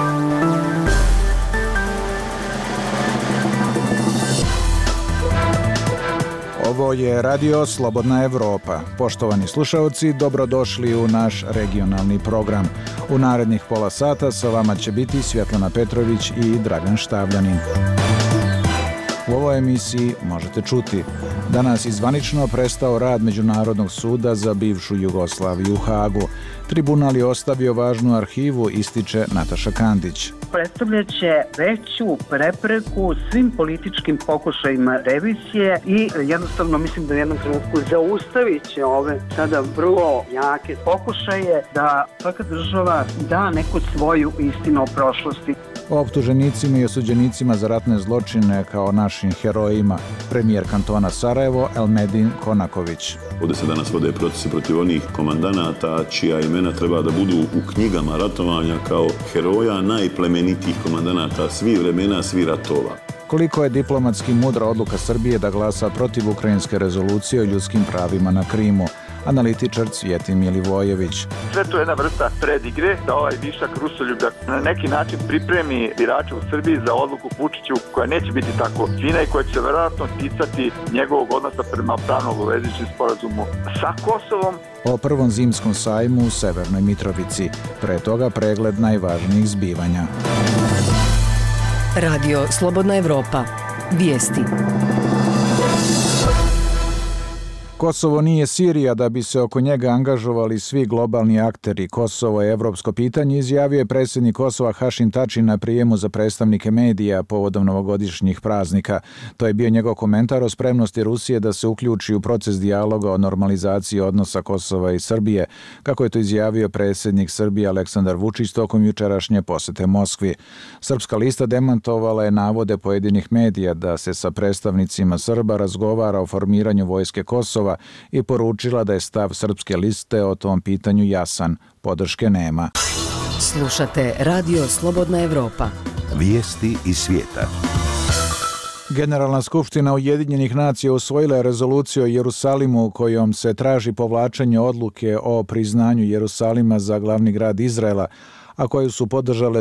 Ovo je Radio Slobodna Evropa. Poštovani slušalci, dobrodošli u naš regionalni program. U narednih pola sata sa vama će biti Svjetlana Petrović i Dragan Štavljanin. U ovoj emisiji možete čuti: danas izvanično prestao rad Međunarodnog suda za bivšu Jugoslaviju u Hagu. Tribunal je ostavio važnu arhivu, ističe Nataša Kandić. Predstavljaće veću prepreku svim političkim pokušajima revizije i jednostavno mislim da u jednom trenutku zaustavit će ove sada vrlo jake pokušaje da svaka država da neku svoju istinu o prošlosti. O optuženicima i osuđenicima za ratne zločine kao našim herojima, premijer kantona Sarajevo Elmedin Konaković. Ovdje se danas vode procesi protiv onih komandanata čija imena treba da budu u knjigama ratovanja kao heroja najplemenitijih komandanata svih vremena, svih ratova. Koliko je diplomatski mudra odluka Srbije da glasa protiv ukrajinske rezolucije o ljudskim pravima na Krimu? Analitičar Cvjetin Milivojević. Sve to je jedna vrsta predigre da ovaj višak rusoljublja na neki način pripremi birače u Srbiji za odluku Vučiću koja neće biti tako fina i koja će vjerojatno ticati njegovog odnosa prema pravno obavezujućem sporazumu sa Kosovom. O prvom zimskom sajmu u Severnoj Mitrovici. Pre toga pregled najvažnijih zbivanja. Radio Slobodna Evropa. Vijesti. Kosovo nije Sirija da bi se oko njega angažovali svi globalni akteri. Kosovo je evropsko pitanje, izjavio je predsjednik Kosova Hašim Tači na prijemu za predstavnike medija povodom novogodišnjih praznika. To je bio njegov komentar o spremnosti Rusije da se uključi u proces dijaloga o normalizaciji odnosa Kosova i Srbije, kako je to izjavio predsjednik Srbije Aleksandar Vučić tokom jučerašnje posete Moskvi. Srpska lista demantovala je navode pojedinih medija da se sa predstavnicima Srba razgovara o formiranju vojske Kosova i poručila da je stav Srpske liste o tom pitanju jasan. Podrške nema. Slušate Radio Slobodna Evropa. Vijesti iz svijeta. Generalna skupština Ujedinjenih nacija usvojila je rezoluciju o Jerusalimu kojom se traži povlačenje odluke o priznanju Jerusalima za glavni grad Izraela, a koju su podržale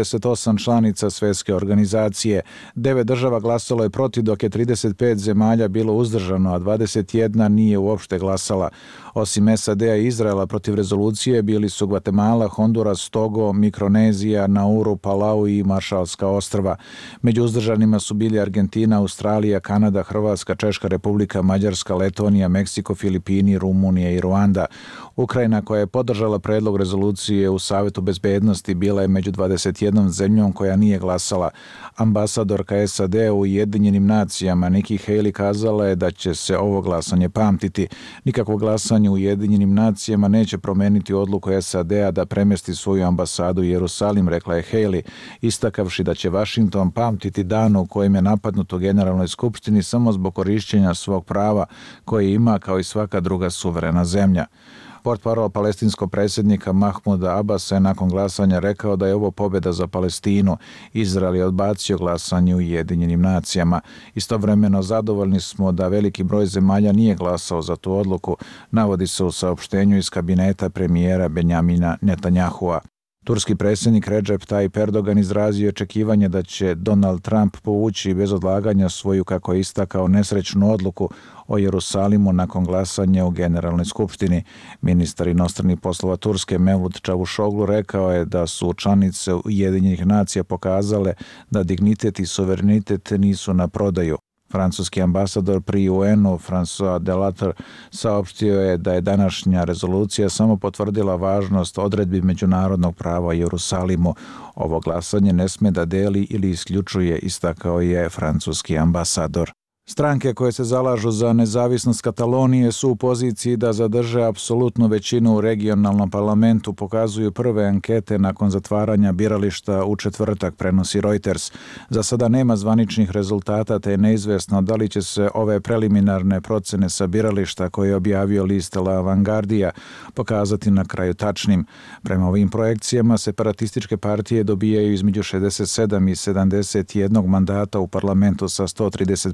128 članica svjetske organizacije. 9 država glasalo je protiv, dok je 35 zemalja bilo uzdržano, a 21 nije uopšte glasala. Osim SAD-a i Izraela protiv rezolucije bili su Gvatemala, Honduras, Togo, Mikronezija, Nauru, Palau i Maršalska ostrva. Među uzdržanima su bili Argentina, Australija, Kanada, Hrvatska, Češka republika, Mađarska, Letonija, Meksiko, Filipini, Rumunija i Ruanda. Ukrajina, koja je podržala predlog rezolucije u Savetu bezbednosti, bila je među 21 zemljom koja nije glasala. Ambasadorka SAD u Ujedinjenim nacijama Nikki Haley kazala je da će se ovo glasanje pamtiti. Nikakvo glasanje u Ujedinjenim nacijama neće promeniti odluku SAD-a da premjesti svoju ambasadu u Jerusalim, rekla je Haley, istakavši da će Vašington pamtiti dan u kojem je napadnut u Generalnoj skupštini samo zbog korišćenja svog prava koje ima kao i svaka druga suverena zemlja. Portparol palestinskog predsjednika Mahmuda Abasa je nakon glasanja rekao da je ovo pobjeda za Palestinu. Izrael je odbacio glasanje u Ujedinjenim nacijama. Istovremeno zadovoljni smo da veliki broj zemalja nije glasao za tu odluku, navodi se u saopštenju iz kabineta premijera Benjamina Netanyahua. Turski predsjednik Recep Tayyip Erdogan izrazio očekivanje da će Donald Trump povući bez odlaganja svoju, kako je istakao, nesrećnu odluku o Jerusalimu nakon glasanja u Generalnoj skupštini. Ministar inostranih poslova Turske Mevlut Čavuşoglu rekao je da su članice Ujedinjenih nacija pokazale da dignitet i suverenitet nisu na prodaju. Francuski ambasador pri UN-u François Delattre saopštio je da je današnja rezolucija samo potvrdila važnost odredbi međunarodnog prava o Jerusalimu. Ovo glasanje ne sme da deli ili isključuje, istakao je francuski ambasador. Stranke koje se zalažu za nezavisnost Katalonije su u poziciji da zadrže apsolutnu većinu u regionalnom parlamentu, pokazuju prve ankete nakon zatvaranja birališta u četvrtak, prenosi Reuters. Za sada nema zvaničnih rezultata, te je neizvesno da li će se ove preliminarne procene sa birališta koje je objavio list La Vanguardia pokazati na kraju tačnim. Prema ovim projekcijama, separatističke partije dobijaju između 67 i 71 mandata u parlamentu sa 135 mesta,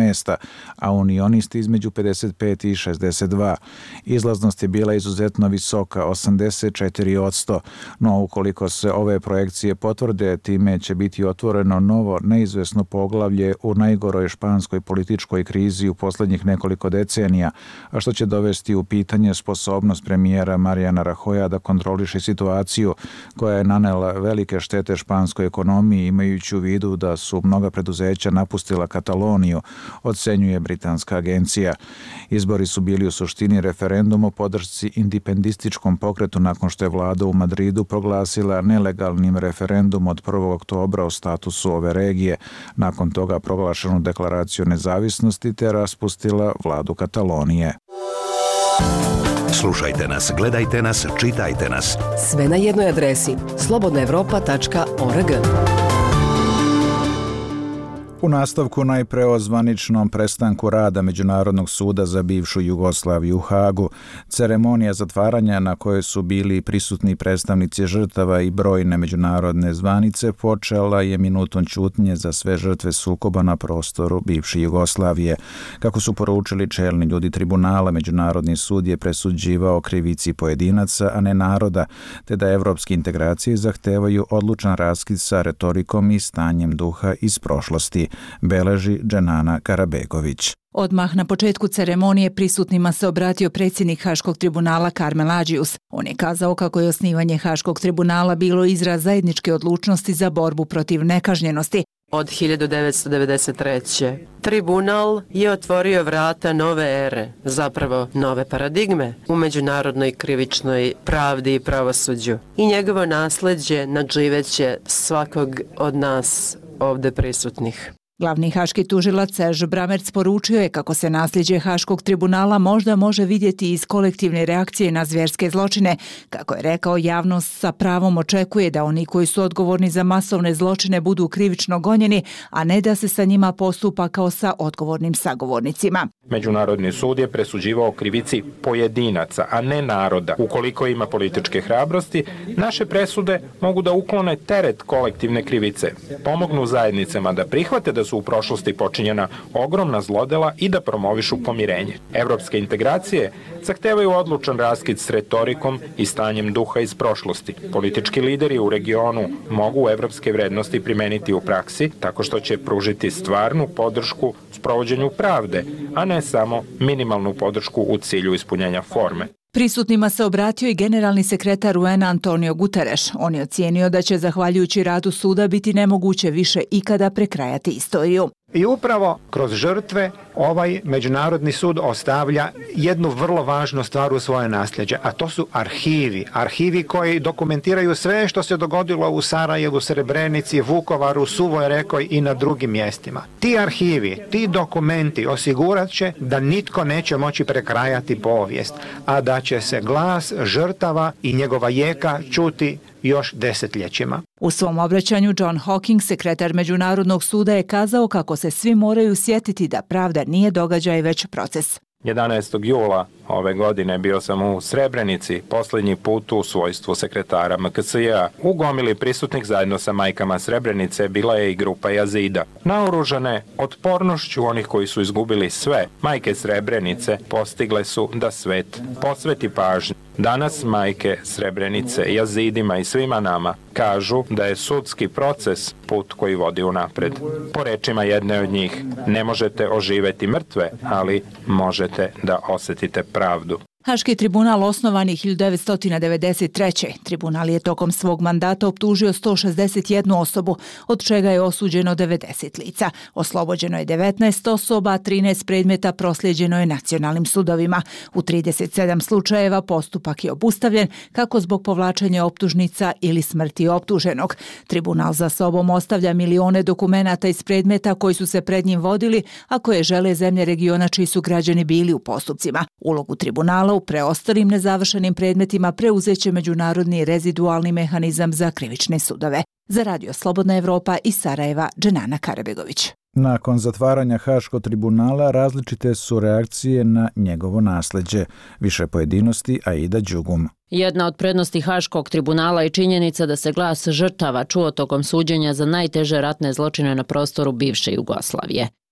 mjesta, a unionisti između 55 i 62. Izlaznost je bila izuzetno visoka, 84%, no ukoliko se ove projekcije potvrde, time će biti otvoreno novo neizvesno poglavlje u najgoroj španskoj političkoj krizi u posljednjih nekoliko decenija, a što će dovesti u pitanje sposobnost premijera Mariana Rajoya da kontroliše situaciju koja je nanela velike štete španskoj ekonomiji, imajući u vidu da su mnoga preduzeća napustila Kataloniju, ocenjuje britanska agencija. Izbori su bili u suštini referendum o podršci indipendističkom pokretu nakon što je vlada u Madridu proglasila nelegalnim referendum od 1. oktobra o statusu ove regije, nakon toga proglašenu deklaraciju nezavisnosti te raspustila vladu Katalonije. Slušajte nas, gledajte nas, čitajte nas. Sve na jednoj adresi slobodnaevropa.org. U nastavku najpre o zvaničnom prestanku rada Međunarodnog suda za bivšu Jugoslaviju u Hagu. Ceremonija zatvaranja na kojoj su bili prisutni predstavnici žrtava i brojne međunarodne zvanice počela je minutom ćutnje za sve žrtve sukoba na prostoru bivše Jugoslavije. Kako su poručili čelni ljudi tribunala, Međunarodni sud je presuđivao krivici pojedinaca, a ne naroda, te da evropske integracije zahtevaju odlučan raskid sa retorikom i stanjem duha iz prošlosti, beleži Dženana Karabegović. Odmah na početku ceremonije prisutnima se obratio predsjednik Haškog tribunala Karmel Adžius. On je kazao kako je osnivanje Haškog tribunala bilo izraz zajedničke odlučnosti za borbu protiv nekažnjenosti. Od 1993. Tribunal je otvorio vrata nove ere, zapravo nove paradigme u međunarodnoj krivičnoj pravdi i pravosuđu. I njegovo nasljeđe nadživeće svakog od nas ovdje prisutnih. Glavni haški tužilac Serž Bramerc poručio je kako se nasljeđe Haškog tribunala možda može vidjeti iz kolektivne reakcije na zvjerske zločine. Kako je rekao, javnost sa pravom očekuje da oni koji su odgovorni za masovne zločine budu krivično gonjeni, a ne da se sa njima postupa kao sa odgovornim sagovornicima. Međunarodni sud je presuđivao krivici pojedinaca, a ne naroda. Ukoliko ima političke hrabrosti, naše presude mogu da uklone teret kolektivne krivice, pomognu zajednicama da prihvate da su u prošlosti počinjena ogromna zlodela i da promovišu pomirenje. Evropske integracije zahtevaju odlučan raskid s retorikom i stanjem duha iz prošlosti. Politički lideri u regionu mogu evropske vrednosti primeniti u praksi tako što će pružiti stvarnu podršku sprovođenju pravde, a ne samo minimalnu podršku u cilju ispunjenja forme. Prisutnima se obratio i generalni sekretar UN-a Antonio Guterres. On je ocijenio da će zahvaljujući radu suda biti nemoguće više ikada prekrajati istoriju. I upravo kroz žrtve ovaj Međunarodni sud ostavlja jednu vrlo važnu stvar u svoje nasljeđe, a to su arhivi. Arhivi koji dokumentiraju sve što se dogodilo u Sarajevu, Srebrenici, Vukovaru, Suvoj Rekoj i na drugim mjestima. Ti arhivi, ti dokumenti osigurat će da nitko neće moći prekrajati povijest, a da će se glas žrtava i njegova jeka čuti još desetljećima. U svom obraćanju John Hawking, sekretar Međunarodnog suda, je kazao kako se svi moraju sjetiti da pravda nije događaj već proces. 11. jula ove godine bio sam u Srebrenici, posljednji put u svojstvu sekretara MKSJ-a. U gomili prisutnih zajedno sa majkama Srebrenice bila je i grupa Jazida. Naoružane otpornošću onih koji su izgubili sve, majke Srebrenice postigle su da svet posveti pažnju. Danas majke Srebrenice, Jazidima i svima nama kažu da je sudski proces put koji vodi unapred. Po rečima jedne od njih, ne možete oživeti mrtve, ali možete da osjetite pravdu. Haški tribunal osnovan je 1993. Tribunal je tokom svog mandata optužio 161 osobu, od čega je osuđeno 90 lica. Oslobođeno je 19 osoba, a 13 predmeta proslijeđeno je nacionalnim sudovima. U 37 slučajeva postupak je obustavljen, kako zbog povlačenja optužnica ili smrti optuženog. Tribunal za sobom ostavlja milione dokumenata iz predmeta koji su se pred njim vodili, a koje žele zemlje regiona čiji su građani bili u postupcima. Ulogu tribunala u preostalim nezavršenim predmetima preuzeće međunarodni rezidualni mehanizam za krivične sudove. Za Radio Slobodna Evropa iz Sarajeva, Dženana Karabegović. Nakon zatvaranja Haškog tribunala različite su reakcije na njegovo nasljeđe. Više pojedinosti Aida Đugum. Jedna od prednosti Haškog tribunala je činjenica da se glas žrtava čuo tokom suđenja za najteže ratne zločine na prostoru bivše Jugoslavije.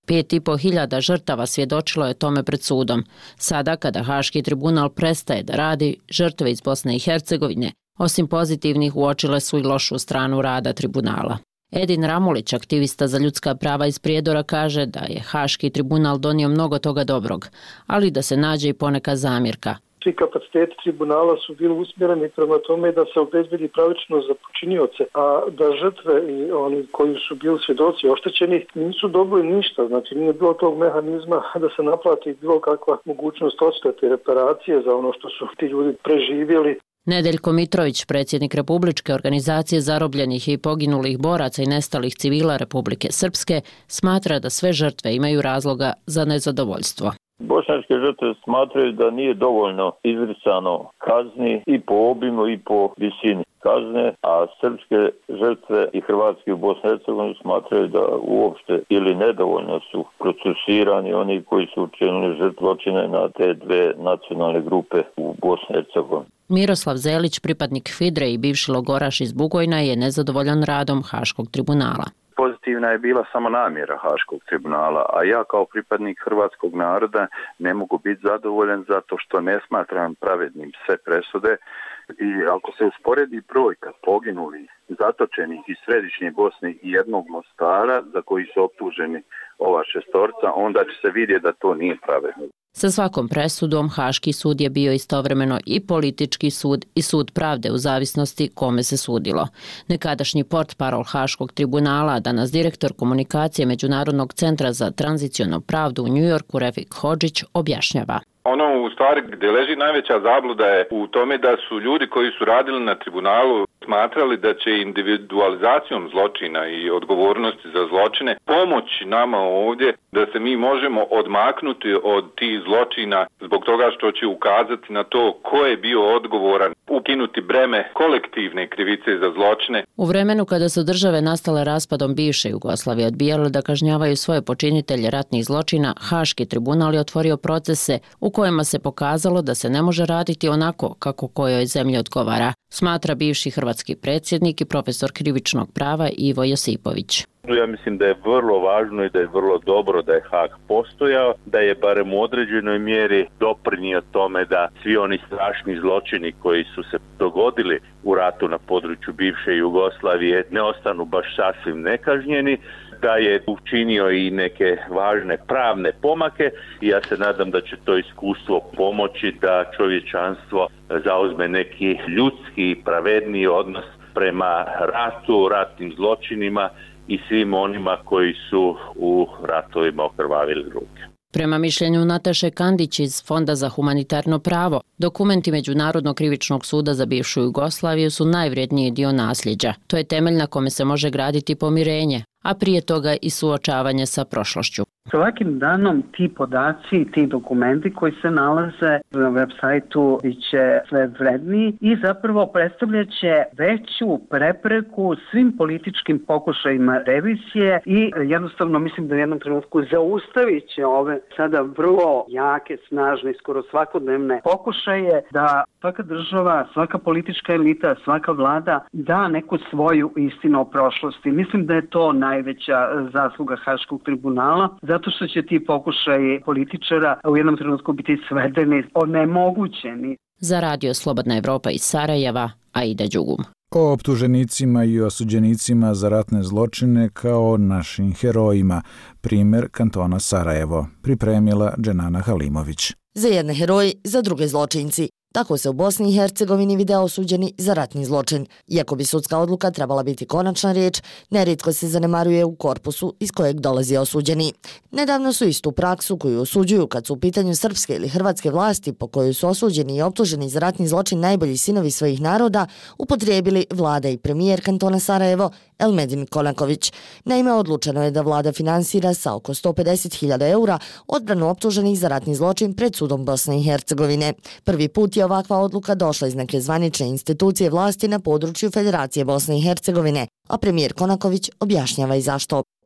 5.500 žrtava svjedočilo je tome pred sudom. Sada, kada Haški tribunal prestaje da radi, žrtve iz Bosne i Hercegovine, osim pozitivnih, uočile su i lošu stranu rada tribunala. Edin Ramulić, aktivista za ljudska prava iz Prijedora, kaže da je Haški tribunal donio mnogo toga dobrog, ali da se nađe i poneka zamjerka. Svi kapaciteti tribunala su bili usmjereni prema tome da se obezbedi pravičnost za počinioce, a da žrtve i oni koji su bili svjedoci oštećeni nisu dobili ništa. Znači nije bilo tog mehanizma da se naplati bilo kakva mogućnost odštete, reparacije za ono što su ti ljudi preživjeli. Nedeljko Mitrović, predsjednik Republičke organizacije zarobljenih i poginulih boraca i nestalih civila Republike Srpske, smatra da sve žrtve imaju razloga za nezadovoljstvo. Bošnjačke žrtve smatraju da nije dovoljno izricano kazni i po obimu i po visini kazne, a srpske žrtve i hrvatski u Bosni i Hercegovini smatraju da uopšte ili nedovoljno su procesirani oni koji su učinili zločine na te dve nacionalne grupe u Bosni i Hercegovini. Miroslav Zelić, pripadnik FIDRE i bivši logoraš iz Bugojna, je nezadovoljan radom Haškog tribunala. Pozitivna je bila samo namjera Haškog tribunala, a ja kao pripadnik hrvatskog naroda ne mogu biti zadovoljan zato što ne smatram pravednim sve presude. I ako se usporedi brojka poginulih, zatočenih iz središnje Bosne i jednog Mostara za koji su optuženi ova šestorca, onda će se vidjeti da to nije pravedno. Sa svakom presudom Haški sud je bio istovremeno i politički sud i sud pravde u zavisnosti kome se sudilo. Nekadašnji portparol Haškog tribunala, danas direktor komunikacije Međunarodnog centra za tranzicionalnu pravdu u Njujorku, Refik Hodžić, objašnjava. Ono u stvari gdje leži najveća zabluda je u tome da su ljudi koji su radili na tribunalu smatrali da će individualizacijom zločina i odgovornosti za zločine pomoći nama ovdje da se mi možemo odmaknuti od tih zločina zbog toga što će ukazati na to ko je bio odgovoran, ukinuti breme kolektivne krivice za zločine. U vremenu kada su države nastale raspadom bivše Jugoslavije odbijale da kažnjavaju svoje počinitelje ratnih zločina, Haški tribunal je otvorio procese u kojima se pokazalo da se ne može raditi onako kako kojoj zemlji odgovara, smatra bivši hrvatski predsjednik i profesor krivičnog prava Ivo Josipović. Ja mislim da je vrlo važno i da je vrlo dobro da je Haag postojao, da je barem u određenoj mjeri doprinio tome da svi oni strašni zločini koji su se dogodili u ratu na području bivše Jugoslavije ne ostanu baš sasvim nekažnjeni, da je učinio i neke važne pravne pomake i ja se nadam da će to iskustvo pomoći da čovječanstvo zauzme neki ljudski, pravedniji odnos prema ratu, ratnim zločinima i svim onima koji su u ratovima okrvavili ruke. Prema mišljenju Nataše Kandić iz Fonda za humanitarno pravo, dokumenti Međunarodnog krivičnog suda za bivšu Jugoslaviju su najvrijedniji dio nasljeđa. To je temelj na kome se može graditi pomirenje, a prije toga i suočavanje sa prošlošću. Svakim danom ti podaci, ti dokumenti koji se nalaze na web sajtu biće sve vredniji i zapravo predstavljaće veću prepreku svim političkim pokušajima revizije i jednostavno mislim da u jednom trenutku zaustavit će ove sada vrlo jake, snažne i skoro svakodnevne pokušaje da svaka država, svaka politička elita, svaka vlada da neku svoju istinu o prošlosti. Mislim da je to najveća zasluga Haškog tribunala, zato što će ti pokušaji političara u jednom trenutku biti svedeni, onemogućeni. Za Radio Slobodna Evropa iz Sarajeva, Aida Đugum. O optuženicima i osuđenicima za ratne zločine kao našim herojima, primjer kantona Sarajevo, pripremila Dženana Halimović. Za jedne heroji, za druge zločinci. Tako se u Bosni i Hercegovini vide osuđeni za ratni zločin. Iako bi sudska odluka trebala biti konačna riječ, nerijetko se zanemaruje u korpusu iz kojeg dolazi osuđeni. Nedavno su istu praksu koju osuđuju kad su u pitanju srpske ili hrvatske vlasti po kojoj su osuđeni i optuženi za ratni zločin najbolji sinovi svojih naroda upotrijebili vlada i premijer kantona Sarajevo Elmedin Konaković. Naime, odlučeno je da vlada finansira sa oko 150.000 eura odbranu optuženih za ratni zločin pred sudom Bosne i Hercegovine. Prvi put je ovakva odluka došla iz neke zvanične institucije vlasti na području Federacije Bosne i Hercegovine, a premijer Konaković objašnjava i zašto.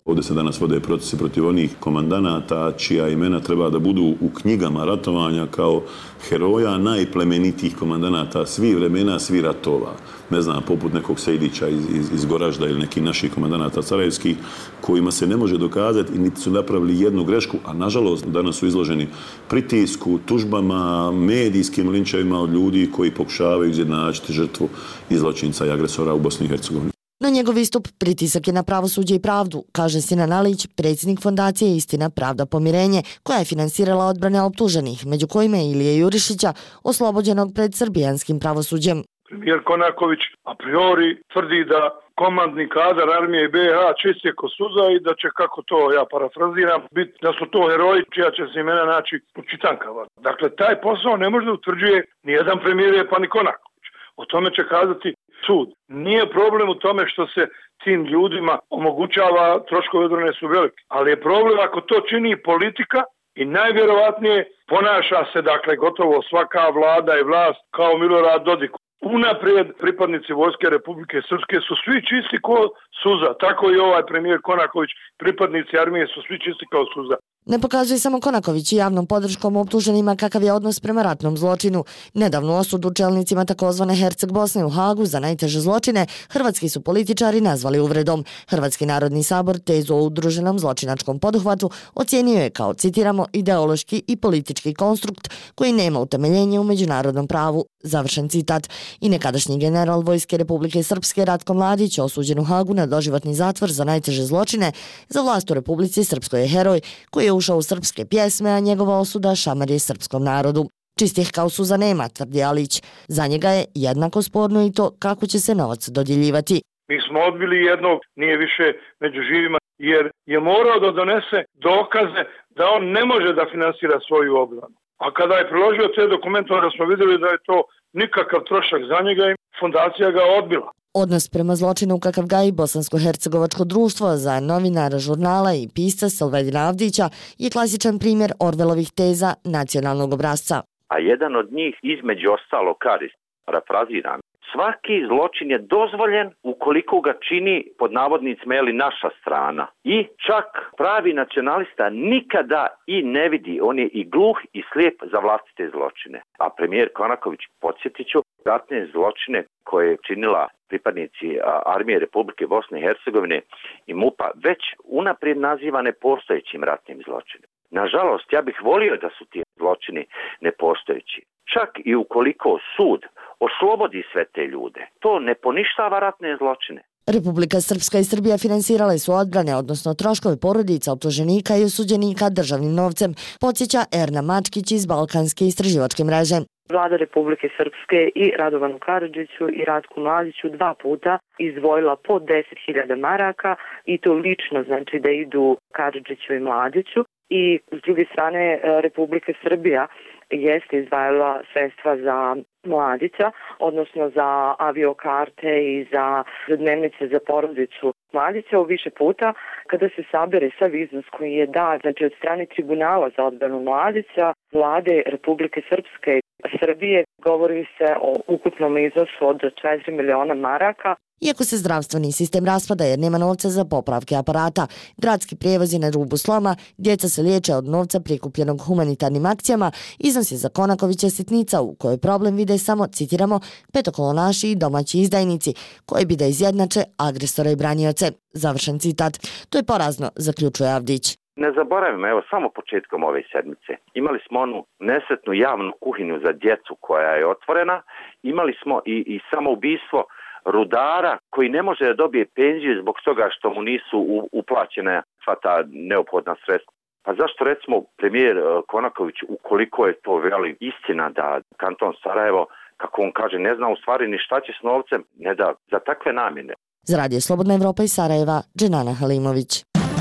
Ovdje se danas vode procesi protiv onih komandanata čija imena treba da budu u knjigama ratovanja kao heroja najplemenitijih komandanata svih vremena, svih ratova. Ne znam, poput nekog Sejdića iz Goražda ili nekih naših komandanata carevskih, kojima se ne može dokazati i niti su napravili jednu grešku, a nažalost danas su izloženi pritisku, tužbama, medijskim linčevima od ljudi koji pokušavaju izjednačiti žrtvu i zločinca i agresora u Bosni i Hercegovini. Na njegov istup pritisak je na pravosuđe i pravdu, kaže Sinan Alić, predsjednik fondacije Istina, pravda, pomirenje, koja je finansirala odbrane optuženih, među kojima je Ilije Jurišića, oslobođenog pred srbijanskim pravosuđem. Premijer Konaković a priori tvrdi da komandni kadar armije BiH čist je ko suza i da će, kako to ja parafraziram, biti da su to heroji čija će se imena naći u čitankama. Dakle, taj posao ne može da utvrđuje nijedan premijer pa ni Konaković. O tome će kazati sud. Nije problem u tome što se tim ljudima omogućava, troškovi odbrane su veliki, ali je problem ako to čini politika i najvjerovatnije ponaša se, dakle, gotovo svaka vlada i vlast kao Milorad Dodik. Unaprijed pripadnici Vojske Republike Srpske su svi čisti kao suza, tako i ovaj premijer Konaković, pripadnici armije su svi čisti kao suza. Ne pokazuje samo Konaković i javnom podrškom optuženima kakav je odnos prema ratnom zločinu. Nedavnu osudu čelnicima takozvane Herceg Bosne u Hagu za najteže zločine hrvatski su političari nazvali uvredom. Hrvatski narodni sabor tezu o udruženom zločinačkom poduhvatu ocijenio je kao, citiramo, ideološki i politički konstrukt koji nema utemeljenje u međunarodnom pravu. Završen citat. I nekadašnji general Vojske Republike Srpske Ratko Mladić, osuđen u Hagu na doživotni zatvor za najteže zločine, za vlast u Republici Srpskoj je heroj koji je ušao u srpske pjesme, a njegova osuda šamar je srpskom narodu. Čistih kao suza nema, tvrdi Alić. Za njega je jednako sporno i to kako će se novac dodjeljivati. Mi smo odbili jednog, nije više među živima, jer je morao da donese dokaze da on ne može da finansira svoju obranu. A kada je priložio te dokumente, onda smo vidjeli da je to nikakav trošak za njega i fondacija ga odbila. Odnos prema zločinu kakav gaji Bosansko-hercegovačko društvo za novinara žurnala i pisca Selvedina Avdića je klasičan primjer Orvelovih teza nacionalnog obrazca. A jedan od njih između ostalo kaže, parafraziram, svaki zločin je dozvoljen ukoliko ga čini pod navodnicima naša strana. I čak pravi nacionalista nikada i ne vidi, on je i gluh i slijep za vlastite zločine. A premijer Konaković, podsjetit ću, ratne zločine koje je činila pripadnici armije Republike Bosne i Hercegovine i MUP-a već unaprijed naziva nepostojećim ratnim zločinima. Nažalost, ja bih volio da su ti zločini nepostojeći. Čak i ukoliko sud oslobodi sve te ljude, to ne poništava ratne zločine. Republika Srpska i Srbija finansirale su odbrane, odnosno troškove porodica optuženika i osuđenika državnim novcem, podsjeća Erna Mačkić iz Balkanske istraživačke mreže. Vlada Republike Srpske i Radovanu Karadžiću i Ratku Mladiću 2 puta izdvojila po 10.000 maraka i to lično, znači da idu Karadžiću i Mladiću. I s druge strane Republika Srbija jeste izdvajala sredstva za Mladića, odnosno za aviokarte i za dnevnice za porodicu Mladića u više puta. Kada se sabere sav iznos koji je dat, znači od strane Tribunala za odbranu Mladića, Vlade Republike Srpske i Srbije, govori se o ukupnom iznosu od 4 miliona maraka. Iako se zdravstveni sistem raspada jer nema novca za popravke aparata, gradski prijevoz je na rubu sloma, djeca se liječe od novca prikupljenog humanitarnim akcijama, iznos je za Konakovića sitnica u kojoj problem vide samo, citiramo, petokolonaši i domaći izdajnici, koji bi da izjednače agresora i branioce. Završen citat. To je porazno, zaključuje Avdić. Ne zaboravimo, evo, samo početkom ove sedmice. Imali smo onu nesretnu javnu kuhinju za djecu koja je otvorena, imali smo i samoubistvo rudara koji ne može da dobije penziju zbog toga što mu nisu uplaćene sva ta neophodna sredstva. Pa zašto recimo premijer Konaković, ukoliko je to veli istina da kanton Sarajevo, kako on kaže, ne zna u stvari ni šta će s novcem, ne da za takve namjene. Za Radio Slobodna Evropa iz Sarajeva, Dženana Halimović.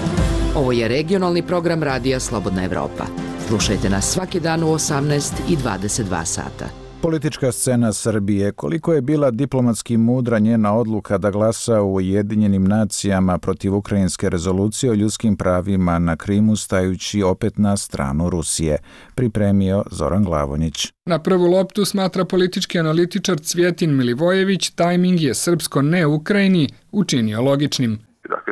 Ovo je regionalni program Radija Slobodna Evropa. Slušajte nas svaki dan u 18 i 22 sata. Politička scena Srbije. Koliko je bila diplomatski mudra njena odluka da glasa u Ujedinjenim nacijama protiv ukrajinske rezolucije o ljudskim pravima na Krimu, stajući opet na stranu Rusije, pripremio Zoran Glavonjić. Na prvu loptu, smatra politički analitičar Cvjetin Milivojević, tajming je srpsko ne Ukrajini učinio logičnim. Dakle,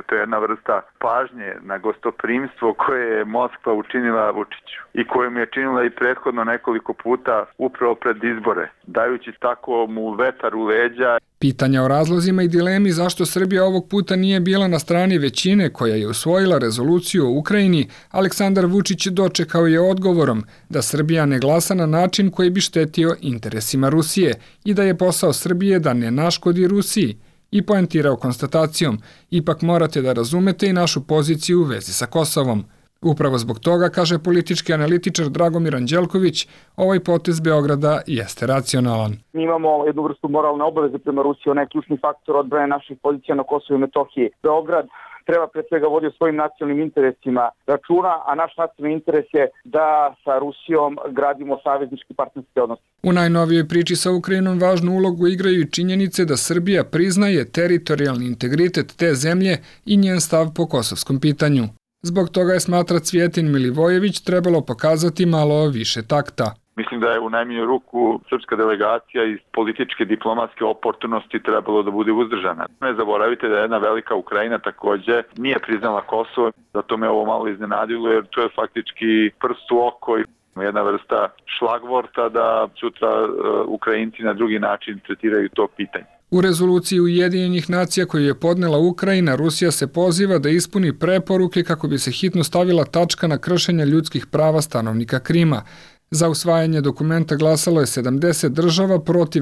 To je jedna vrsta pažnje na gostoprimstvo koje je Moskva učinila Vučiću i koju mu je činila i prethodno nekoliko puta upravo pred izbore, dajući tako mu vetar u leđa. Pitanja o razlozima i dilemi zašto Srbija ovog puta nije bila na strani većine koja je usvojila rezoluciju o Ukrajini, Aleksandar Vučić dočekao je odgovorom da Srbija ne glasa na način koji bi štetio interesima Rusije i da je posao Srbije da ne naškodi Rusiji. I poentirao konstatacijom, ipak morate da razumete i našu poziciju u vezi sa Kosovom. Upravo zbog toga, kaže politički analitičar Dragomir Anđelković, ovaj potez Beograda jeste racionalan. Mi imamo jednu vrstu moralne obaveze prema Rusiji, ona je ključni faktor odbrane naših pozicija na Kosovu i Metohiji. Beograd treba pre svega vodi o svojim nacionalnim interesima računa, a naš nacionalni interes je da sa Rusijom gradimo saveznički partnerski odnos. U najnovijoj priči sa Ukrajinom važnu ulogu igraju i činjenice da Srbija priznaje teritorijalni integritet te zemlje i njen stav po kosovskom pitanju. Zbog toga je, smatra Cvjetin Milivojević, trebalo pokazati malo više takta. Mislim da je u najmanju ruku srpska delegacija iz političke diplomatske oportunosti trebalo da bude uzdržana. Ne zaboravite da je jedna velika Ukrajina takođe nije priznala Kosovo, zato me ovo malo iznenadilo jer to je faktički prst u oko i jedna vrsta šlagvorta da sutra Ukrajinci na drugi način tretiraju to pitanje. U rezoluciji Ujedinjenih nacija koju je podnela Ukrajina, Rusija se poziva da ispuni preporuke kako bi se hitno stavila tačka na kršenje ljudskih prava stanovnika Krima. Za usvajanje dokumenta glasalo je 70 država protiv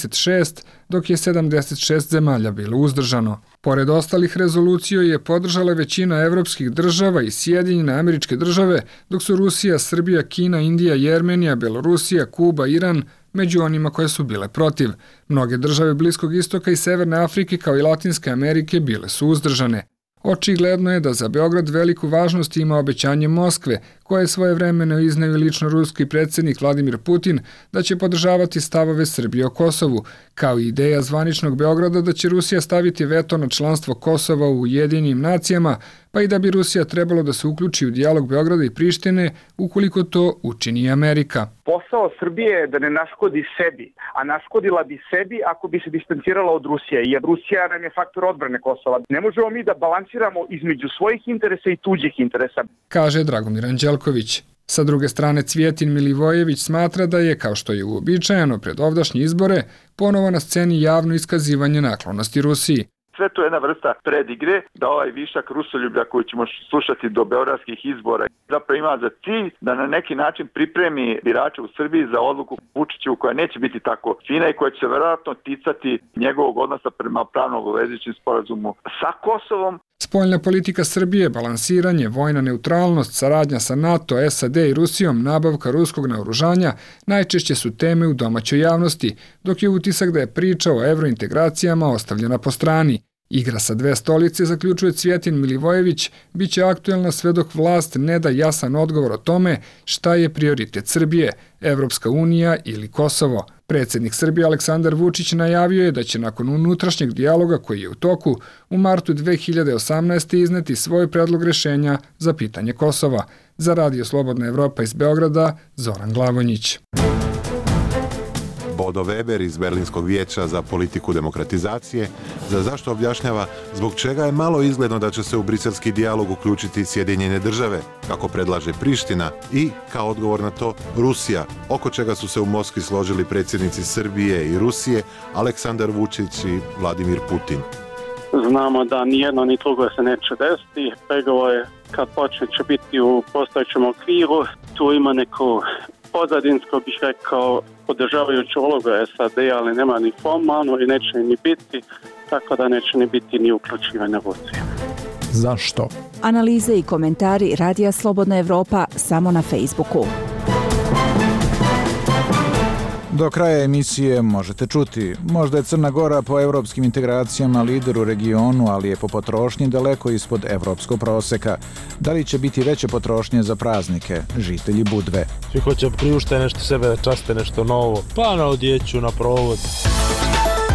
26, dok je 76 zemalja bilo uzdržano. Pored ostalih rezoluciju je podržala većina evropskih država i Sjedinjene Američke Države, dok su Rusija, Srbija, Kina, Indija, Jermenija, Belorusija, Kuba, Iran među onima koje su bile protiv. Mnoge države Bliskog istoka i Severne Afrike kao i Latinske Amerike bile su uzdržane. Očigledno je da za Beograd veliku važnost ima obećanje Moskve, koje je svojevremeno izneo lično ruski predsjednik Vladimir Putin da će podržavati stavove Srbije o Kosovu, kao i ideja zvaničnog Beograda da će Rusija staviti veto na članstvo Kosova u Ujedinjenim nacijama, pa i da bi Rusija trebalo da se uključi u dijalog Beograda i Prištine ukoliko to učini Amerika. Posao Srbije je da ne naškodi sebi, a naškodila bi sebi ako bi se distancirala od Rusije, jer Rusija nam je faktor odbrane Kosova. Ne možemo mi da balansiramo između svojih interesa i tuđih interesa, kaže Dragomir Anđelković. Sa druge strane, Cvjetin Milivojević smatra da je, kao što je uobičajeno pred ovdašnje izbore, ponovo na sceni javno iskazivanje naklonosti Rusiji. Sve to je jedna vrsta predigre da ovaj višak rusoljublja koji ćemo slušati do beogradskih izbora zapravo ima za cilj da na neki način pripremi birače u Srbiji za odluku Vučiću koja neće biti tako fina i koja će se verovatno ticati njegovog odnosa prema pravno obavezujućem sporazumu sa Kosovom. Spoljna politika Srbije, balansiranje, vojna neutralnost, saradnja sa NATO, SAD i Rusijom, nabavka ruskog naoružanja najčešće su teme u domaćoj javnosti, dok je utisak da je priča o evrointegracijama ostavljena po strani. Igra sa dve stolice, zaključuje Cvjetin Milivojević, bit će aktuelna sve dok vlast ne da jasan odgovor o tome šta je prioritet Srbije, Evropska unija ili Kosovo. Predsjednik Srbije Aleksandar Vučić najavio je da će nakon unutrašnjeg dijaloga koji je u toku u martu 2018. izneti svoj predlog rješenja za pitanje Kosova. Za Radio Slobodna Evropa iz Beograda, Zoran Glavonjić. Bodo Weber iz Berlinskog vijeća za politiku demokratizacije za zašto objašnjava zbog čega je malo izgledno da će se u briselski dijalog uključiti Sjedinjene države, kako predlaže Priština, i kao odgovor na to Rusija, oko čega su se u Moskvi složili predsjednici Srbije i Rusije, Aleksandar Vučić i Vladimir Putin. Znamo da ni jedno ni drugo se neće desiti. Pregovore kad počne će biti u postojećem okviru. Tu ima neku pozadinsko, bih rekao, podržavajuću ulogu SAD, ali nema ni formalno i neće ni biti, tako da neće ni biti ni uključivanja Rusije. Zašto? Analize i komentari Radija Slobodna Evropa samo na Facebooku. Do kraja emisije možete čuti. Možda je Crna Gora po evropskim integracijama lider u regionu, ali je po potrošnji daleko ispod evropskog proseka. Da li će biti veće potrošnje za praznike? Žitelji Budve. Svi hoće priušte nešto sebe, da časte nešto novo. Pa na odjeću, na provod.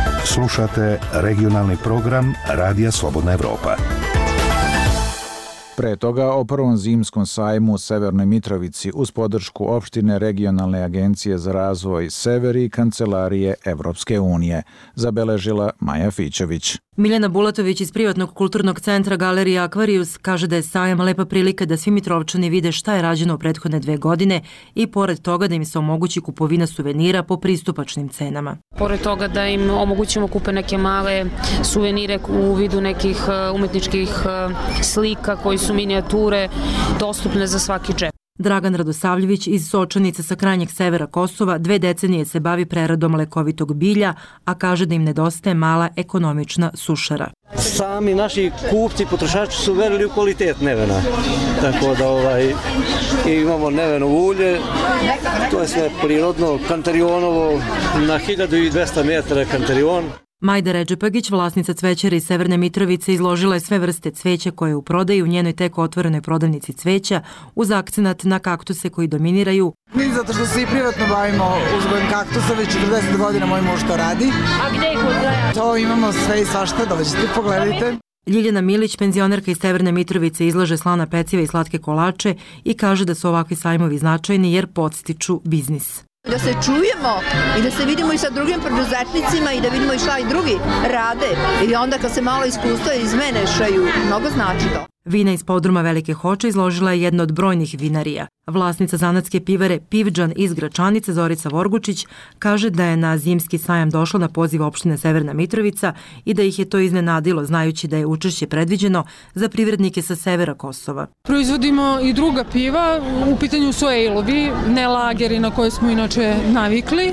Slušate regionalni program Radija Slobodna Evropa. Pre toga o prvom zimskom sajmu u Severnoj Mitrovici uz podršku opštine Regionalne agencije za razvoj Sever i Kancelarije Evropske unije, zabeležila Maja Fićević. Miljana Bulatović iz privatnog kulturnog centra Galerija Akvarijus kaže da je sajam lepa prilika da svi Mitrovčani vide šta je rađeno u prethodne 2 godine i pored toga da im se omogući kupovina suvenira po pristupačnim cenama. Pored toga da im omogućimo kupe neke male suvenire u vidu nekih umetničkih slika koji su minijature dostupne za svaki džep. Dragan Radosavljević iz Sočanice sa krajnjeg severa Kosova 2 decenije se bavi preradom lekovitog bilja, a kaže da im nedostaje mala ekonomična sušara. Sami naši kupci, potrošači su verili u kvalitet nevena. Tako da imamo neveno ulje, to je sve prirodno, kantarionovo, na 1200 metara kantarion. Majda Redžepagić, vlasnica cvećara iz Severne Mitrovice, izložila je sve vrste cveća koje je u prodaji u njenoj tek otvorenoj prodavnici cveća uz akcenat na kaktuse koji dominiraju. Mi zato što se i privatno bavimo uzgojem kaktusa, već 40 godina moj muž to radi. A gde ih uzgaja? To imamo sve i svašta, dođite, pogledajte. Ljiljana Milić, penzionerka iz Severne Mitrovice, izlaže slana peciva i slatke kolače i kaže da su ovakvi sajmovi značajni jer podstiču biznis. Da se čujemo i da se vidimo i sa drugim preduzetnicima i da vidimo i šta i drugi rade. I onda kad se malo iskustva izmenešaju, mnogo znači to. Vina iz podruma Velike Hoče izložila je jedna od brojnih vinarija. Vlasnica zanatske pivare Pivdžan iz Gračanice, Zorica Vorgučić, kaže da je na zimski sajam došla na poziv opštine Severna Mitrovica i da ih je to iznenadilo, znajući da je učešće predviđeno za privrednike sa severa Kosova. Proizvodimo i druga piva, u pitanju su ejlovi, ne lageri na koje smo inače navikli.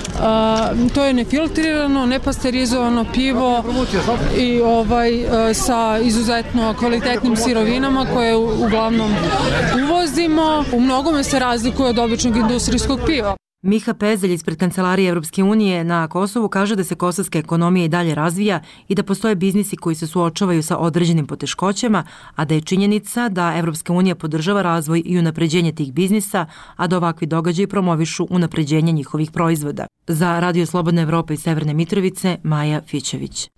To je nefiltrirano, nepasterizovano pivo i sa izuzetno kvalitetnim sirovinama koje uglavnom uvozimo. U mnogome se razlikuje od običnog industrijskog piva. Miha Pezelj ispred Kancelarije Evropske unije na Kosovu kaže da se kosovska ekonomija i dalje razvija i da postoje biznisi koji se suočavaju sa određenim poteškoćama, a da je činjenica da Evropska unija podržava razvoj i unapređenje tih biznisa, a da ovakvi događaji promovišu unapređenje njihovih proizvoda. Za Radio Slobodna Evropa iz Severne Mitrovice, Maja Fićević.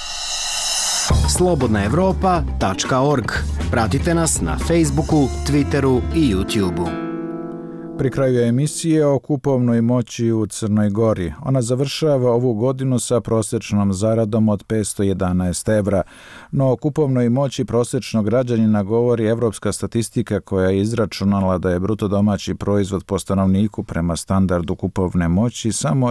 slobodnaevropa.org. Pratite nas na Facebooku, Twitteru i YouTubeu. Pri kraju emisije o kupovnoj moći u Crnoj Gori. Ona završava ovu godinu sa prosječnom zaradom od 511 evra, no o kupovnoj moći prosječnog građanina govori evropska statistika koja je izračunala da je bruto domaći proizvod po stanovniku prema standardu kupovne moći samo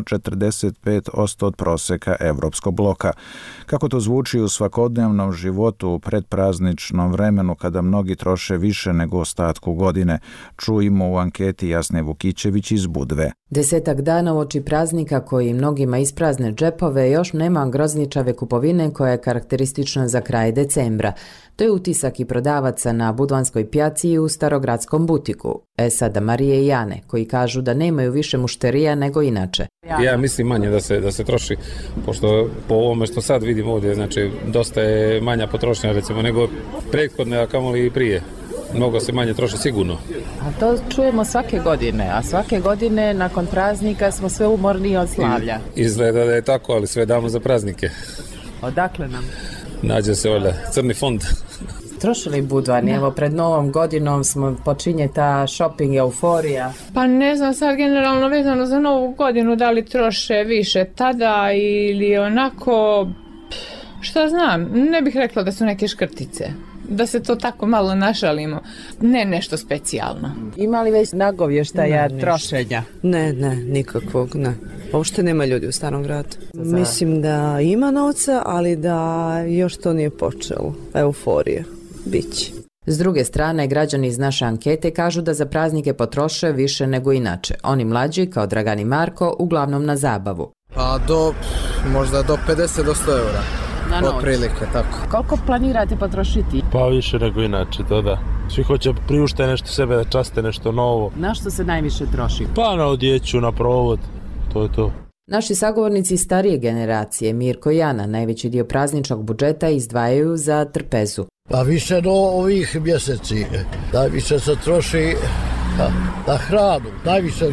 45% od proseka evropskog bloka. Kako to zvuči u svakodnevnom životu u predprazničnom vremenu kada mnogi troše više nego u ostatku godine, čujemo u anketi Jasne Vukićević iz Budve. 10 dana uoči praznika koji mnogima isprazne džepove još nema grozničave kupovine koja je karakteristična za kraj decembra. To je utisak i prodavaca na Budvanskoj pjaci i u Starogradskom butiku. Sada Marije i Jane, koji kažu da nemaju više mušterija nego inače. Ja mislim manje da se troši, pošto po ovome što sad vidim ovdje, znači dosta je manja potrošnja recimo nego prethodne, a kamoli i prije. Mnogo se manje troši sigurno. A to čujemo svake godine, a svake godine nakon praznika smo sve umorniji od slavlja. Izgleda da je tako, ali sve damo za praznike. Odakle nam? Nađe se ovdje crni fond. Trošili Budvani, evo pred novom godinom počinje ta shopping euforija. Pa ne znam sad generalno vezano za novu godinu da li troše više tada ili onako, šta znam, ne bih rekla da su neke škrtice. Da se to tako malo našalimo, ne nešto specijalno. Ima li već nagovještaja trošenja? Ne, nikakvog, ne. Uopšte nema ljudi u Starom gradu. Mislim da ima novca, ali da još to nije počelo. Euforija, biće. S druge strane, građani iz naše ankete kažu da za praznike potroše više nego inače. Oni mlađi, kao Dragan i Marko, uglavnom na zabavu. Pa možda do 50 do 100 eura. Otprilike, tako. Koliko planirate potrošiti? Pa više nego inače, to da. Svi hoće priušte nešto sebe, da časte nešto novo. Na što se najviše troši? Pa na odjeću, na provod, to je to. Naši sagovornici starije generacije, Mirko i Jana, najveći dio prazničnog budžeta izdvajaju za trpezu. Pa više do ovih mjeseci. Najviše se troši na hranu, najviše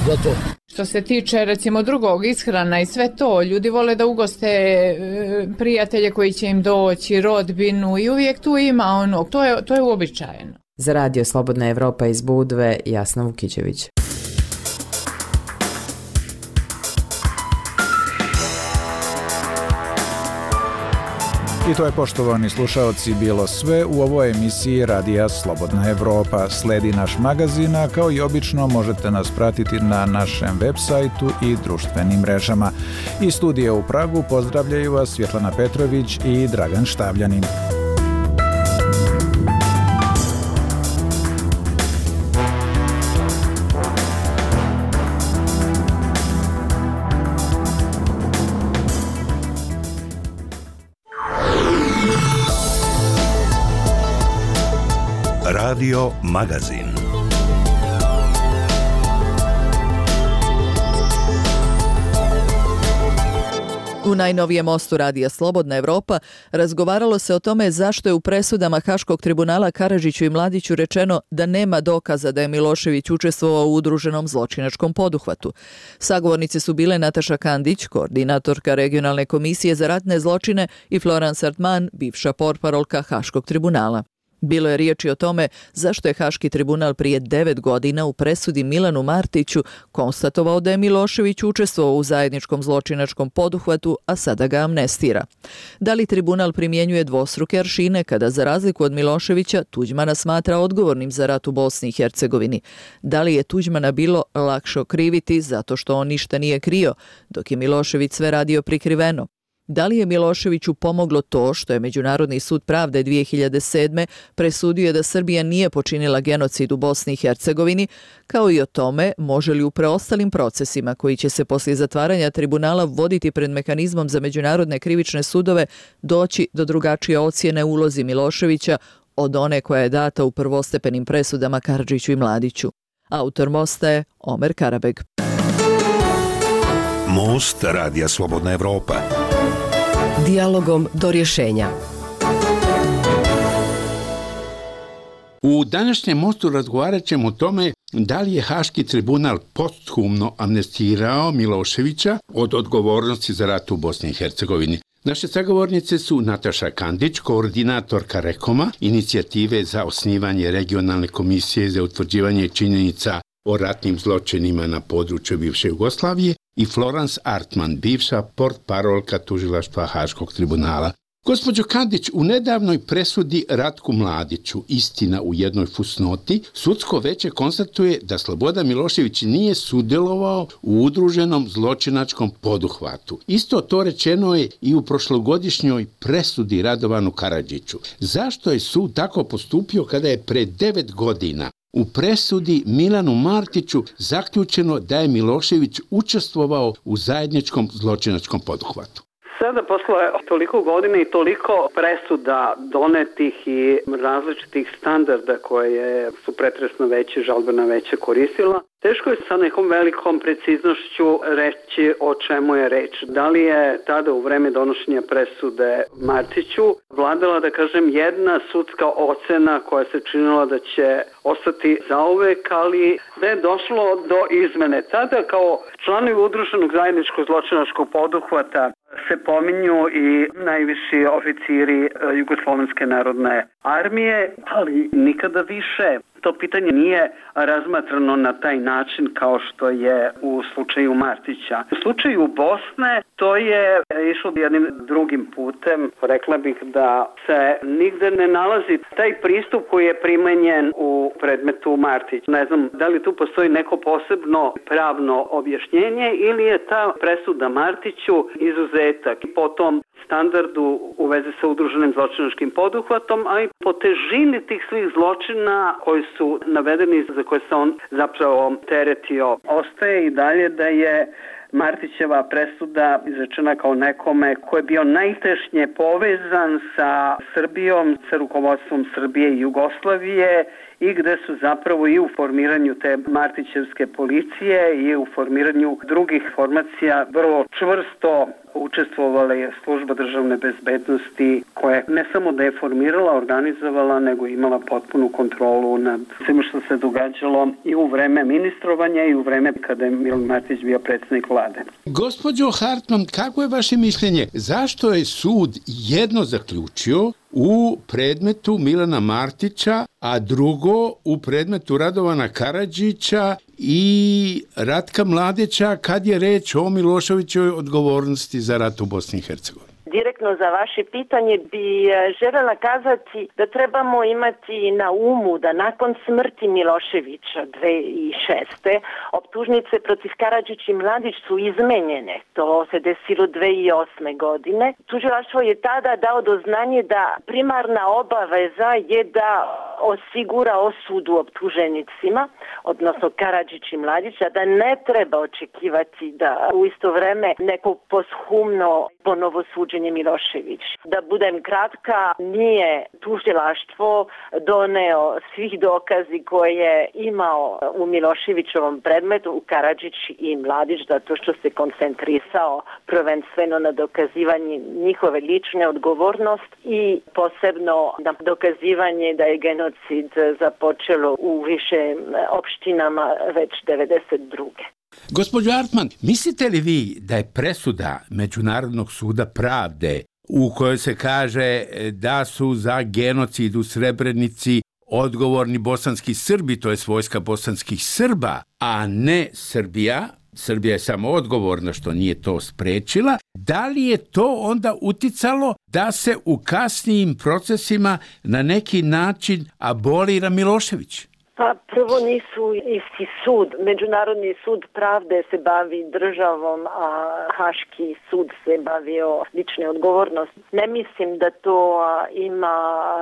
za to. Što se tiče recimo drugog ishrana i sve to, ljudi vole da ugoste prijatelje koji će im doći, rodbinu i uvijek tu ima ono, to je uobičajeno. Za Radio Slobodna Evropa iz Budve, Jasna Vukićević. I to je, poštovani slušaoci, bilo sve u ovoj emisiji Radija Slobodna Evropa. Sledi naš magazin, a kao i obično možete nas pratiti na našem web sajtu i društvenim mrežama. Iz studija u Pragu pozdravljaju vas Svjetlana Petrović i Dragan Štavljanin. Radio Magazin. U najnovijem mostu Radija Slobodna Evropa razgovaralo se o tome zašto je u presudama Haškog tribunala Karadžiću i Mladiću rečeno da nema dokaza da je Milošević učestvovao u udruženom zločinačkom poduhvatu. Sagovornice su bile Nataša Kandić, koordinatorka regionalne komisije za ratne zločine, i Florence Artman, bivša portparolka Haškog tribunala. Bilo je riječi o tome zašto je Haški tribunal prije 9 godina u presudi Milanu Martiću konstatovao da je Milošević učestvovao u zajedničkom zločinačkom poduhvatu, a sada ga amnestira. Da li tribunal primjenjuje dvostruke aršine kada, za razliku od Miloševića, Tuđmana smatra odgovornim za rat u Bosni i Hercegovini? Da li je Tuđmana bilo lakše okriviti zato što on ništa nije krio, dok je Milošević sve radio prikriveno? Da li je Miloševiću pomoglo to što je Međunarodni sud pravde 2007. presudio da Srbija nije počinila genocid u Bosni i Hercegovini, kao i o tome može li u preostalim procesima koji će se poslije zatvaranja tribunala voditi pred mehanizmom za međunarodne krivične sudove doći do drugačije ocjene ulozi Miloševića od one koja je data u prvostepenim presudama Karadžiću i Mladiću. Autor mosta je Omer Karabeg. Most Radija Slobodna Evropa. Dijalogom do rješenja. U današnjem mostu razgovarat ćemo o tome da li je Haški tribunal posthumno amnestirao Miloševića od odgovornosti za rat u Bosni i Hercegovini. Naše sagovornice su Nataša Kandić, koordinatorka REKOM-a, inicijative za osnivanje regionalne komisije za utvrđivanje činjenica o ratnim zločinima na području bivše Jugoslavije, i Florence Artman, bivša portparolka tužilaštva Haškog tribunala. Gospođo Kandić, u nedavnoj presudi Ratku Mladiću, istina u jednoj fusnoti, sudsko veće konstatuje da Slobodan Milošević nije sudjelovao u udruženom zločinačkom poduhvatu. Isto to rečeno je i u prošlogodišnjoj presudi Radovanu Karadžiću. Zašto je sud tako postupio kada je pre 9 godina u presudi Milanu Martiću zaključeno da je Milošević učestvovao u zajedničkom zločinačkom poduhvatu? Sada, posle toliko godina i toliko presuda donetih i različitih standarda koje su pretresno veće, žalbena veće koristila, teško je sa nekom velikom preciznošću reći o čemu je reč. Da li je tada u vreme donošenja presude Martiću vladala, da kažem, jedna sudska ocena koja se činila da će ostati zauvek, ali da je došlo do izmene. Tada kao članovi udruženog zajedničkog zločinačkog poduhvata se pominju i najviši oficiri Jugoslovenske narodne armije, ali nikada više to pitanje nije razmatrano na taj način kao što je u slučaju Martića. U slučaju Bosne to je išlo jednim drugim putem. Rekla bih da se nigde ne nalazi taj pristup koji je primenjen u predmetu Martić. Ne znam da li tu postoji neko posebno pravno objašnjenje ili je ta presuda Martiću izuzetak i potom standardu u vezi sa udruženim zločinačkim poduhvatom, a i po težini tih svih zločina koji su navedeni, za koje se on zapravo teretio. Ostaje i dalje da je Martićeva presuda izrečena kao nekome ko je bio najtešnje povezan sa Srbijom, sa rukovodstvom Srbije i Jugoslavije i gde su zapravo i u formiranju te Martićevske policije i u formiranju drugih formacija vrlo čvrsto učestvovala je služba državne bezbednosti koja ne samo da je formirala, organizovala, nego imala potpunu kontrolu nad svim što se događalo i u vreme ministrovanja i u vreme kada je Milan Martić bio predsjednik vlade. Gospođo Hartman, kako je vaše mišljenje? Zašto je sud jedno zaključio u predmetu Milana Martića, a drugo u predmetu Radovana Karadžića i Ratka Mladića kad je reč o Miloševićevoj odgovornosti za rat u Bosni i Hercegovini? Direktno za vaše pitanje bi željela kazati da trebamo imati na umu da nakon smrti Miloševića 2006. optužnice protiv Karadžić i Mladić su izmenjene. To se desilo 2008. godine. Tužilaštvo je tada dao do znanja da primarna obaveza je da osigura osudu optuženicima, odnosno Karadžić i Mladić, a da ne treba očekivati da u isto vreme neko poshumno ponovo suđenje Milošević. Da budem kratka, nije tužilaštvo doneo svih dokazi koje je imao u Miloševićovom predmetu u Karadžić i Mladić, zato što se koncentrisao prvenstveno na dokazivanje njihove lične odgovornosti i posebno na dokazivanje da je genocid započelo u više opštinama već 1992. Gospođo Hartman, mislite li vi da je presuda Međunarodnog suda pravde u kojoj se kaže da su za genocid u Srebrenici odgovorni bosanski Srbi, to je vojska bosanskih Srba, a ne Srbija, Srbija je samo odgovorna što nije to sprečila, da li je to onda uticalo da se u kasnijim procesima na neki način abolira Milošević? Pa prvo nisu isti sud. Međunarodni sud pravde se bavi državom, a Haški sud se bavio lične odgovornosti. Ne mislim da to ima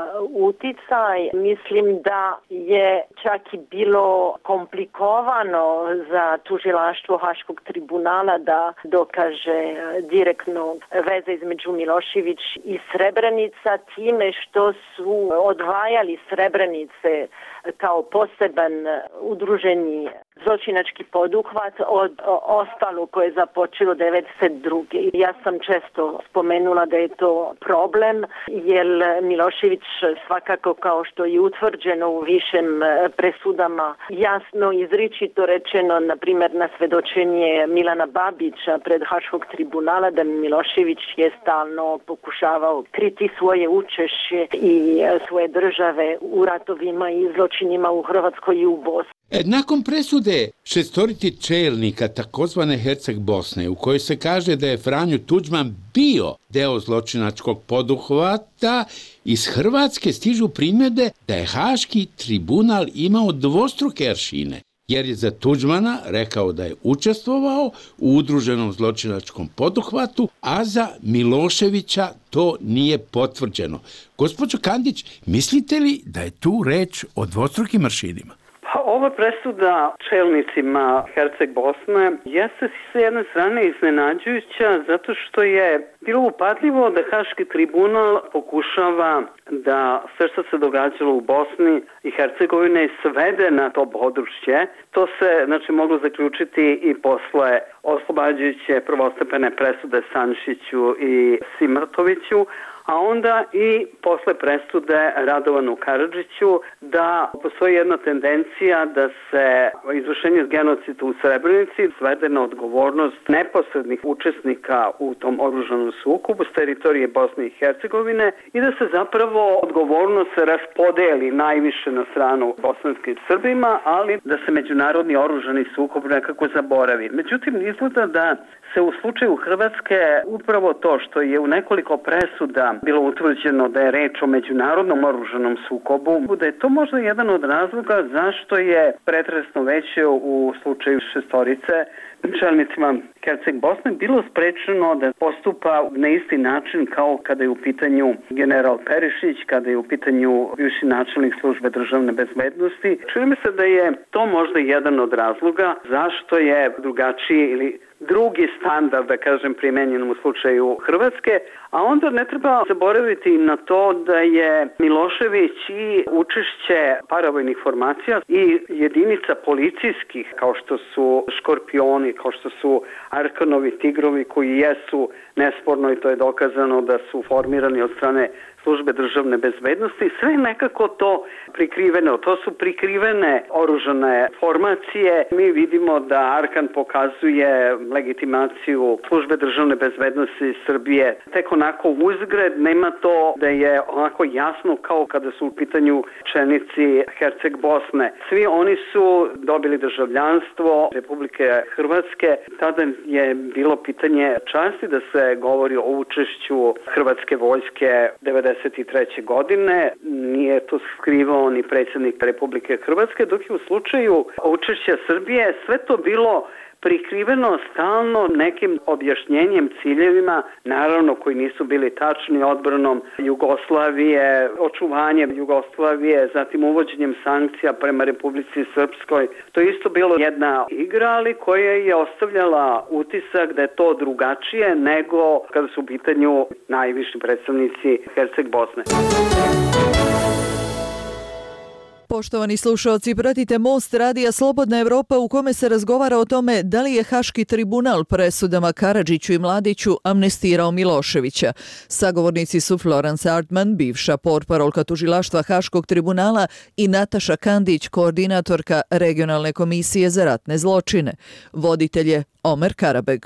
uticaj. Mislim da je čak i bilo komplikovano za tužilaštvo Haškog tribunala da dokaže direktno veze između Milošević i Srebrenica time što su odvajali Srebrenice kao poseban udruženi zločinački poduhvat od ostalo koje je započelo 1992. Ja sam često spomenula da je to problem, jer Milošević svakako kao što je utvrđeno u višem presudama jasno izričito rečeno, na primjer na svedočenje Milana Babića pred Haškog tribunala, da Milošević je stalno pokušavao kriti svoje učešće i svoje države u ratovima i zločinima u Hrvatskoj i u Bosni. Nakon presude šestorici čelnika takozvane Herceg Bosne, u kojoj se kaže da je Franjo Tuđman bio deo zločinačkog poduhvata, iz Hrvatske stižu primjedbe da je Haški tribunal imao dvostruke aršine, jer je za Tuđmana rekao da je učestvovao u udruženom zločinačkom poduhvatu, a za Miloševića to nije potvrđeno. Gospođo Kandić, mislite li da je tu reč o dvostrukim aršinima? Pa ova presuda čelnicima Herceg Bosne jeste sa jedne strane iznenađujuća zato što je bilo upadljivo da Haški tribunal pokušava da sve što se događalo u Bosni i Hercegovini svede na to područje. To se moglo zaključiti i posle oslobađajuće prvostepene presude Sanšiću i Simrtoviću, a onda i posle presude Radovanu Karadžiću da postoji jedna tendencija da se izvršenje genocida u Srebrenici svede na odgovornost neposrednih učesnika u tom oružanom sukobu s teritorije Bosne i Hercegovine i da se zapravo odgovornost raspodeli najviše na stranu bosanskim Srbima, ali da se međunarodni oružani sukob nekako zaboravi. Međutim, izgleda da se u slučaju Hrvatske upravo to što je u nekoliko presuda bilo utvrđeno da je reč o međunarodnom oružanom sukobu, da je to možda jedan od razloga zašto je pretresno veće u slučaju šestorice čelnicima Herceg Bosne bilo sprečeno da postupa na isti način kao kada je u pitanju general Perišić, kada je u pitanju bivši načelnik službe državne bezbednosti. Čini mi se da je to možda jedan od razloga zašto je drugačiji ili drugi standard, da kažem, primenjen u slučaju Hrvatske, A onda ne treba zaboraviti na to da je Milošević i učešće paravojnih formacija i jedinica policijskih kao što su Škorpioni, kao što su Arkanovi tigrovi koji jesu nesporno i to je dokazano da su formirani od strane službe državne bezbednosti, sve nekako to prikriveno. To su prikrivene oružane formacije. Mi vidimo da Arkan pokazuje legitimaciju službe državne bezbednosti Srbije tek onako uzgred. Nema to da je onako jasno kao kada su u pitanju čelnici Herceg Bosne. Svi oni su dobili državljanstvo Republike Hrvatske. Tada je bilo pitanje časti da se govori o učešću hrvatske vojske 1993. godine. Nije to skrivao ni predsjednik Republike Hrvatske, dok je u slučaju učešća Srbije sve to bilo prikriveno stalno nekim objašnjenjem, ciljevima, naravno koji nisu bili tačni, odbranom Jugoslavije, očuvanjem Jugoslavije, zatim uvođenjem sankcija prema Republici Srpskoj. To je isto bilo jedna igra, ali koja je ostavljala utisak da je to drugačije nego kada su u pitanju najviši predstavnici Herceg Bosne. Poštovani slušalci, pratite Most radija Slobodna Evropa u kome se razgovara o tome da li je Haški tribunal presudama Karadžiću i Mladiću amnestirao Miloševića. Sagovornici su Florence Artman, bivša portparolka tužilaštva Haškog tribunala, i Nataša Kandić, koordinatorka Regionalne komisije za ratne zločine. Voditelj je Omer Karabeg.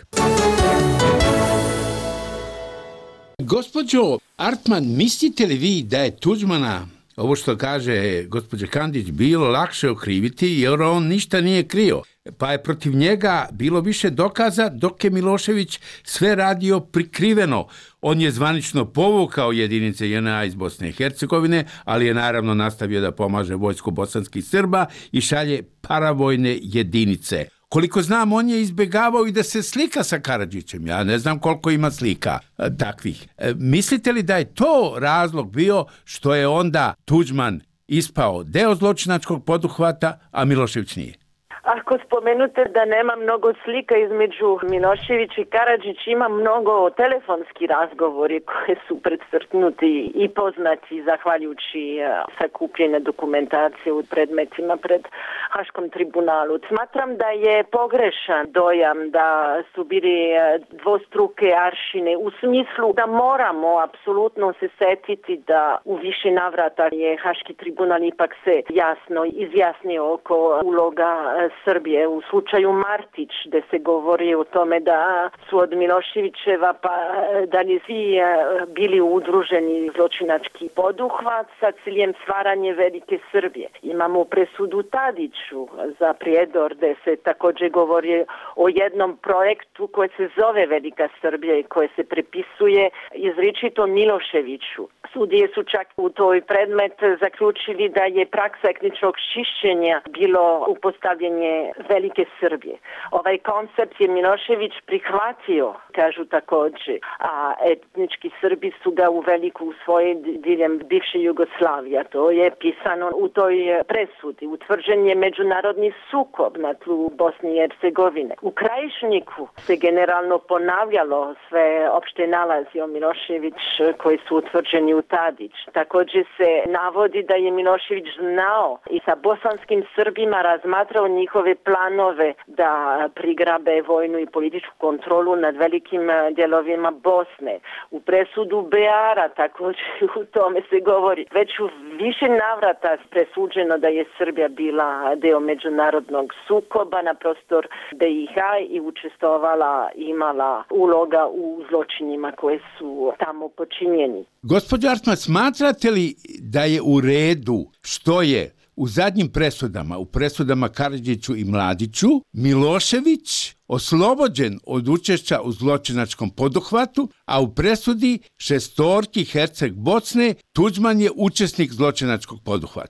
Gospođo Artman, mislite li vi da je Tuđmana, ovo što kaže gospođa Kandić, bilo lakše okriviti jer on ništa nije krio, pa je protiv njega bilo više dokaza, dok je Milošević sve radio prikriveno. On je zvanično povukao jedinice JNA iz Bosne i Hercegovine, ali je naravno nastavio da pomaže vojsku bosanskih Srba i šalje paravojne jedinice. Koliko znam, on je izbjegavao i da se slika sa Karadžićem. Ja ne znam koliko ima slika takvih. Mislite li da je to razlog bio što je onda Tuđman ispao deo zločinačkog poduhvata, a Milošević nije? Ako spomenute da nema mnogo slika između Milošević i Karadžić, ima mnogo telefonski razgovori koji su predstrtnuti i poznati zahvaljujući sakupljene dokumentacije u predmetima pred Haškom tribunalu. Smatram da je pogrešan dojam da su bili dvostruke aršine u smislu da moramo apsolutno se setiti da u više navrata je Haški tribunal ipak se jasno izjasnio oko uloga Srbije. U slučaju Martić, gde se govori o tome da su od Miloševićeva pa da li svi bili udruženi zločinački poduhvat sa ciljem stvaranje Velike Srbije. Imamo presudu Tadiću za Prijedor, gde se također govori o jednom projektu koji se zove Velika Srbija i koje se prepisuje izričito Miloševiću. Sudije su čak u toj predmet zaključili da je praksa etničkog čišćenja bilo upostavljanje Velike Srbije. Ovaj koncept je Milošević prihvatio, kažu također, a etnički Srbi su ga u veliku usvojili diljem bivše Jugoslavije. To je pisano u toj presudi. Utvrđen je međunarodni sukob na tlu Bosne i Hercegovine. U Krajišniku se generalno ponavljalo sve opšte nalazi o Milošević koji su utvrđeni u Tadić. Također se navodi da je Milošević znao i sa bosanskim Srbima razmatrao njihove planove da prigrabe vojnu i političku kontrolu nad velikim dijelovima Bosne. U presudu Beara također u tome se govori. Već u više navrata presuđeno da je Srbija bila deo međunarodnog sukoba na prostor BiH i učestvovala, imala uloga u zločinima koje su tamo počinjeni. Gospođo Artman, smatrate li da je u redu što je u zadnjim presudama, u presudama Karadžiću i Mladiću, Milošević oslobođen od učešća u zločinačkom poduhvatu, a u presudi šestorki Herceg Bosne Tuđman je učesnik zločinačkog poduhvata?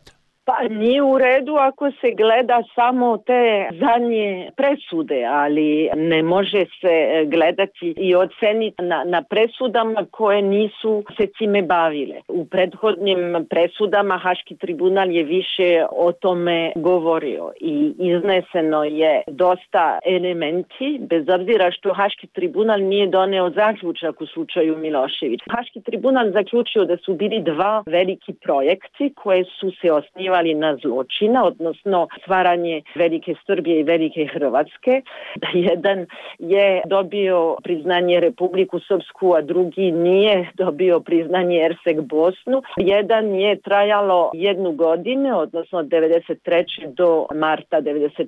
Pa nije u redu ako se gleda samo te zadnje presude, ali ne može se gledati i oceniti na presudama koje nisu se time bavile. U prethodnim presudama Haški tribunal je više o tome govorio i izneseno je dosta elementi, bez obzira što Haški tribunal nije doneo zaključak u slučaju Milošević. Haški tribunal zaključio da su bili dva veliki projekti koje su se osnivali na zločina, odnosno stvaranje Velike Srbije i Velike Hrvatske. Jedan je dobio priznanje Republiku Srpsku, a drugi nije dobio priznanje Ersek Bosnu. Jedan je trajalo 1 godinu, odnosno od 93. do marta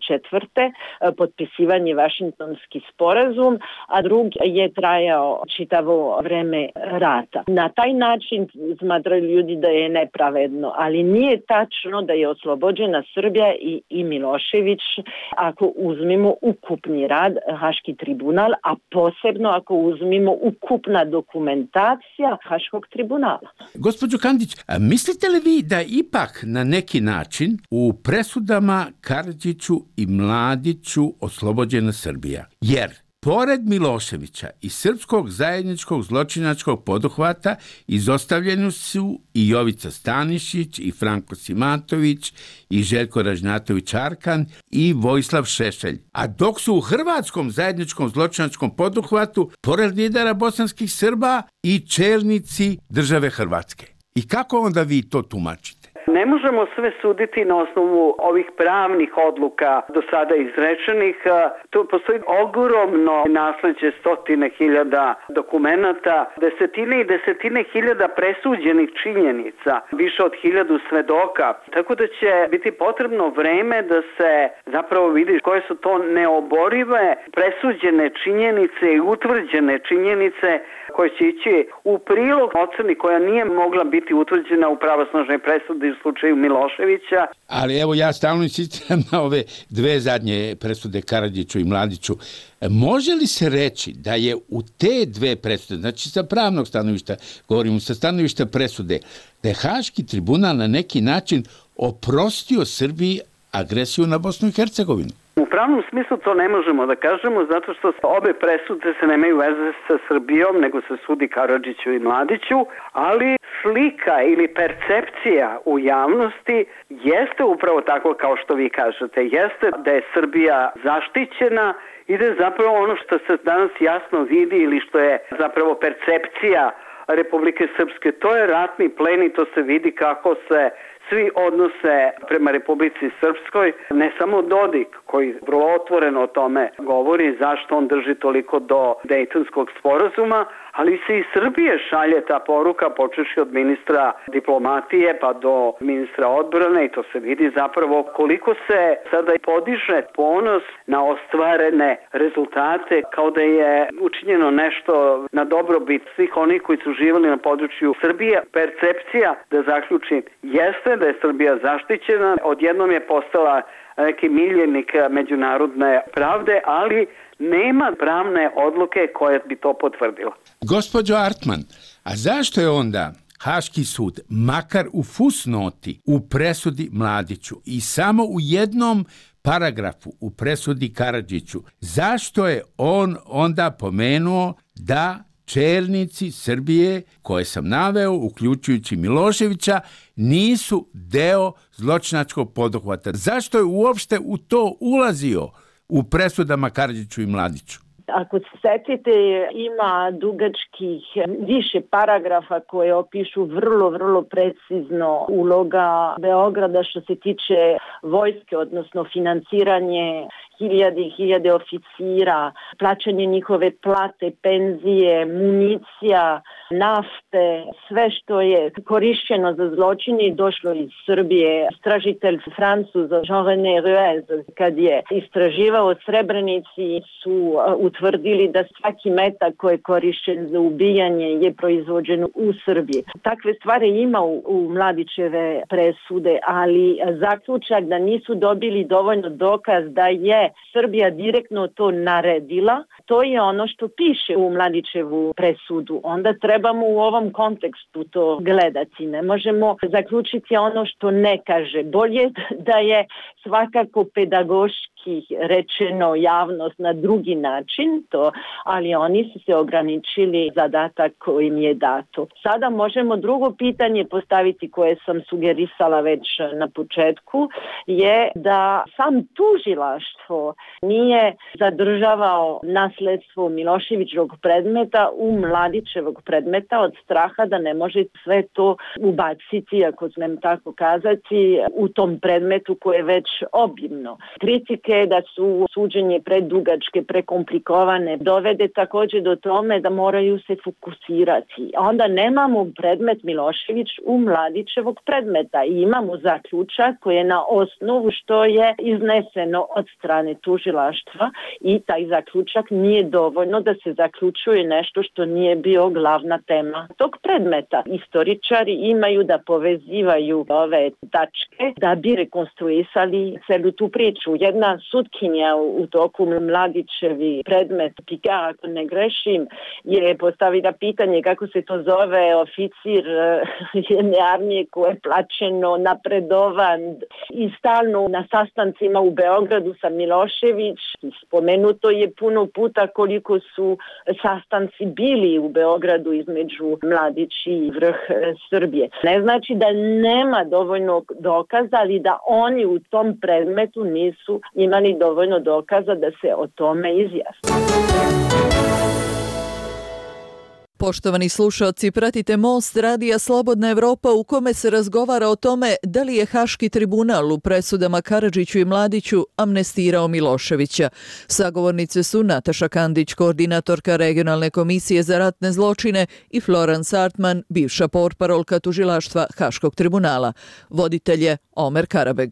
94. potpisivanje Vašingtonski sporazum, a drugi je trajao čitavo vreme rata. Na taj način smatraju ljudi da je nepravedno, ali nije tačno da je oslobođena Srbija i Milošević ako uzmemo ukupni rad Haški tribunal, a posebno ako uzmemo ukupna dokumentacija Haškog tribunala. Gospođo Kandić, mislite li vi da ipak na neki način u presudama Karadžiću i Mladiću oslobođena Srbija? Jer pored Miloševića i srpskog zajedničkog zločinačkog poduhvata izostavljeni su i Jovica Stanišić i Franko Simatović i Željko Ražnjatović Arkan i Vojislav Šešelj. A dok su u hrvatskom zajedničkom zločinačkom poduhvatu pored lidera bosanskih Srba i čelnici države Hrvatske. I kako onda vi to tumačite? Ne možemo sve suditi na osnovu ovih pravnih odluka do sada izrečenih. Tu postoji ogromno nasleđe 100.000 dokumenata, desetine i desetine hiljada presuđenih činjenica, više od 1000 svedoka. Tako da će biti potrebno vreme da se zapravo vidi koje su to neoborive presuđene činjenice i utvrđene činjenice koje će ići u prilog oceni koja nije mogla biti utvrđena u pravosnažnoj presudi u slučaju Miloševića. Ali evo ja stalno insistiram na ove dve zadnje presude Karadžiću i Mladiću. Može li se reći da je u te dve presude, znači sa pravnog stanovišta, govorimo sa stanovišta presude, da je Haški tribunal na neki način oprostio Srbiji agresiju na Bosnu i Hercegovinu? U pravnom smislu to ne možemo da kažemo zato što obe presude se nemaju veze sa Srbijom, nego se sudi Karadžiću i Mladiću, ali slika ili percepcija u javnosti jeste upravo tako kao što vi kažete. Jeste da je Srbija zaštićena i da je zapravo ono što se danas jasno vidi ili što je zapravo percepcija Republike Srpske, to je ratni plen i to se vidi kako se svi odnose prema Republici Srpskoj, ne samo Dodik koji vrlo otvoreno o tome govori zašto on drži toliko do Dejtonskog sporazuma, ali se i Srbije šalje ta poruka počeši od ministra diplomatije pa do ministra odbrane i to se vidi zapravo koliko se sada podiže ponos na ostvarene rezultate kao da je učinjeno nešto na dobrobit svih onih koji su živjeli na području Srbije. Percepcija, da zaključim, jeste da je Srbija zaštićena, odjednom je postala neki miljenik međunarodne pravde, ali nema pravne odluke koja bi to potvrdila. Gospođo Artman, a zašto je onda Haški sud, makar u fusnoti u presudi Mladiću i samo u jednom paragrafu u presudi Karadžiću, zašto je on onda pomenuo da čelnici Srbije, koje sam naveo, uključujući Miloševića, nisu deo zločinačkog poduhvata? Zašto je uopšte u to ulazio u presudama Karadžiću i Mladiću? Ako se setite, ima dugačkih više paragrafa koje opišu vrlo precizno uloga Beograda što se tiče vojske, odnosno financiranje hiljade oficira, plaćanje njihove plate, penzije, municija, nafte, sve što je korišćeno za zločine došlo iz Srbije. Istražitelj Francuz Jean-René Ruez, kad je istraživao Srebrenici, su utvrdili da svaki metak koji je korišćen za ubijanje je proizvođen u Srbiji. Takve stvari ima u Mladićeve presude, ali zaključak da nisu dobili dovoljno dokaz da je Srbija direktno to naredila. To je ono što piše u Mladićevu presudu. Onda trebamo u ovom kontekstu to gledati. Ne možemo zaključiti ono što ne kaže. Bolje da je svakako pedagoški rečeno javnost na drugi način to, ali oni su se ograničili zadatak koji im je dato. Sada možemo drugo pitanje postaviti koje sam sugerisala već na početku, je da sam tužilaštvo nije zadržavao nasledstvo Miloševićevog predmeta u Mladićevog predmeta od straha da ne može sve to ubaciti, ako smem tako kazati, u tom predmetu koje je već obimno. Kritike da su suđenje predugačke, prekomplikovane, dovede također do tome da moraju se fokusirati. Onda nemamo predmet Milošević u Mladićevog predmeta i imamo zaključak koji je na osnovu što je izneseno od strane tužilaštva i taj zaključak nije dovoljno da se zaključuje nešto što nije bio glavna tema tog predmeta. Istoričari imaju da povezivaju ove tačke da bi rekonstruisali celu tu priču. Jedna sutkinja u toku Mladićevi predmet Pika, ako ne grešim, je postavila pitanje kako se to zove oficir jedne armije koje je plaćeno, napredovan i stalno na sastancima u Beogradu sa Milošević. Spomenuto je puno puta koliko su sastanci bili u Beogradu između Mladić i vrh Srbije. Ne znači da nema dovoljno dokaza, ali da oni u tom predmetu nisu imali dovoljno dokaza da se o tome izjasne. Poštovani slušalci, pratite Most radija Slobodna Evropa u kome se razgovara o tome da li je Haški tribunal u presudama Karadžiću i Mladiću amnestirao Miloševića. Sagovornice su Nataša Kandić, koordinatorka Regionalne komisije za ratne zločine, i Florence Artman, bivša portparolka tužilaštva Haškog tribunala. Voditelj je Omer Karabeg.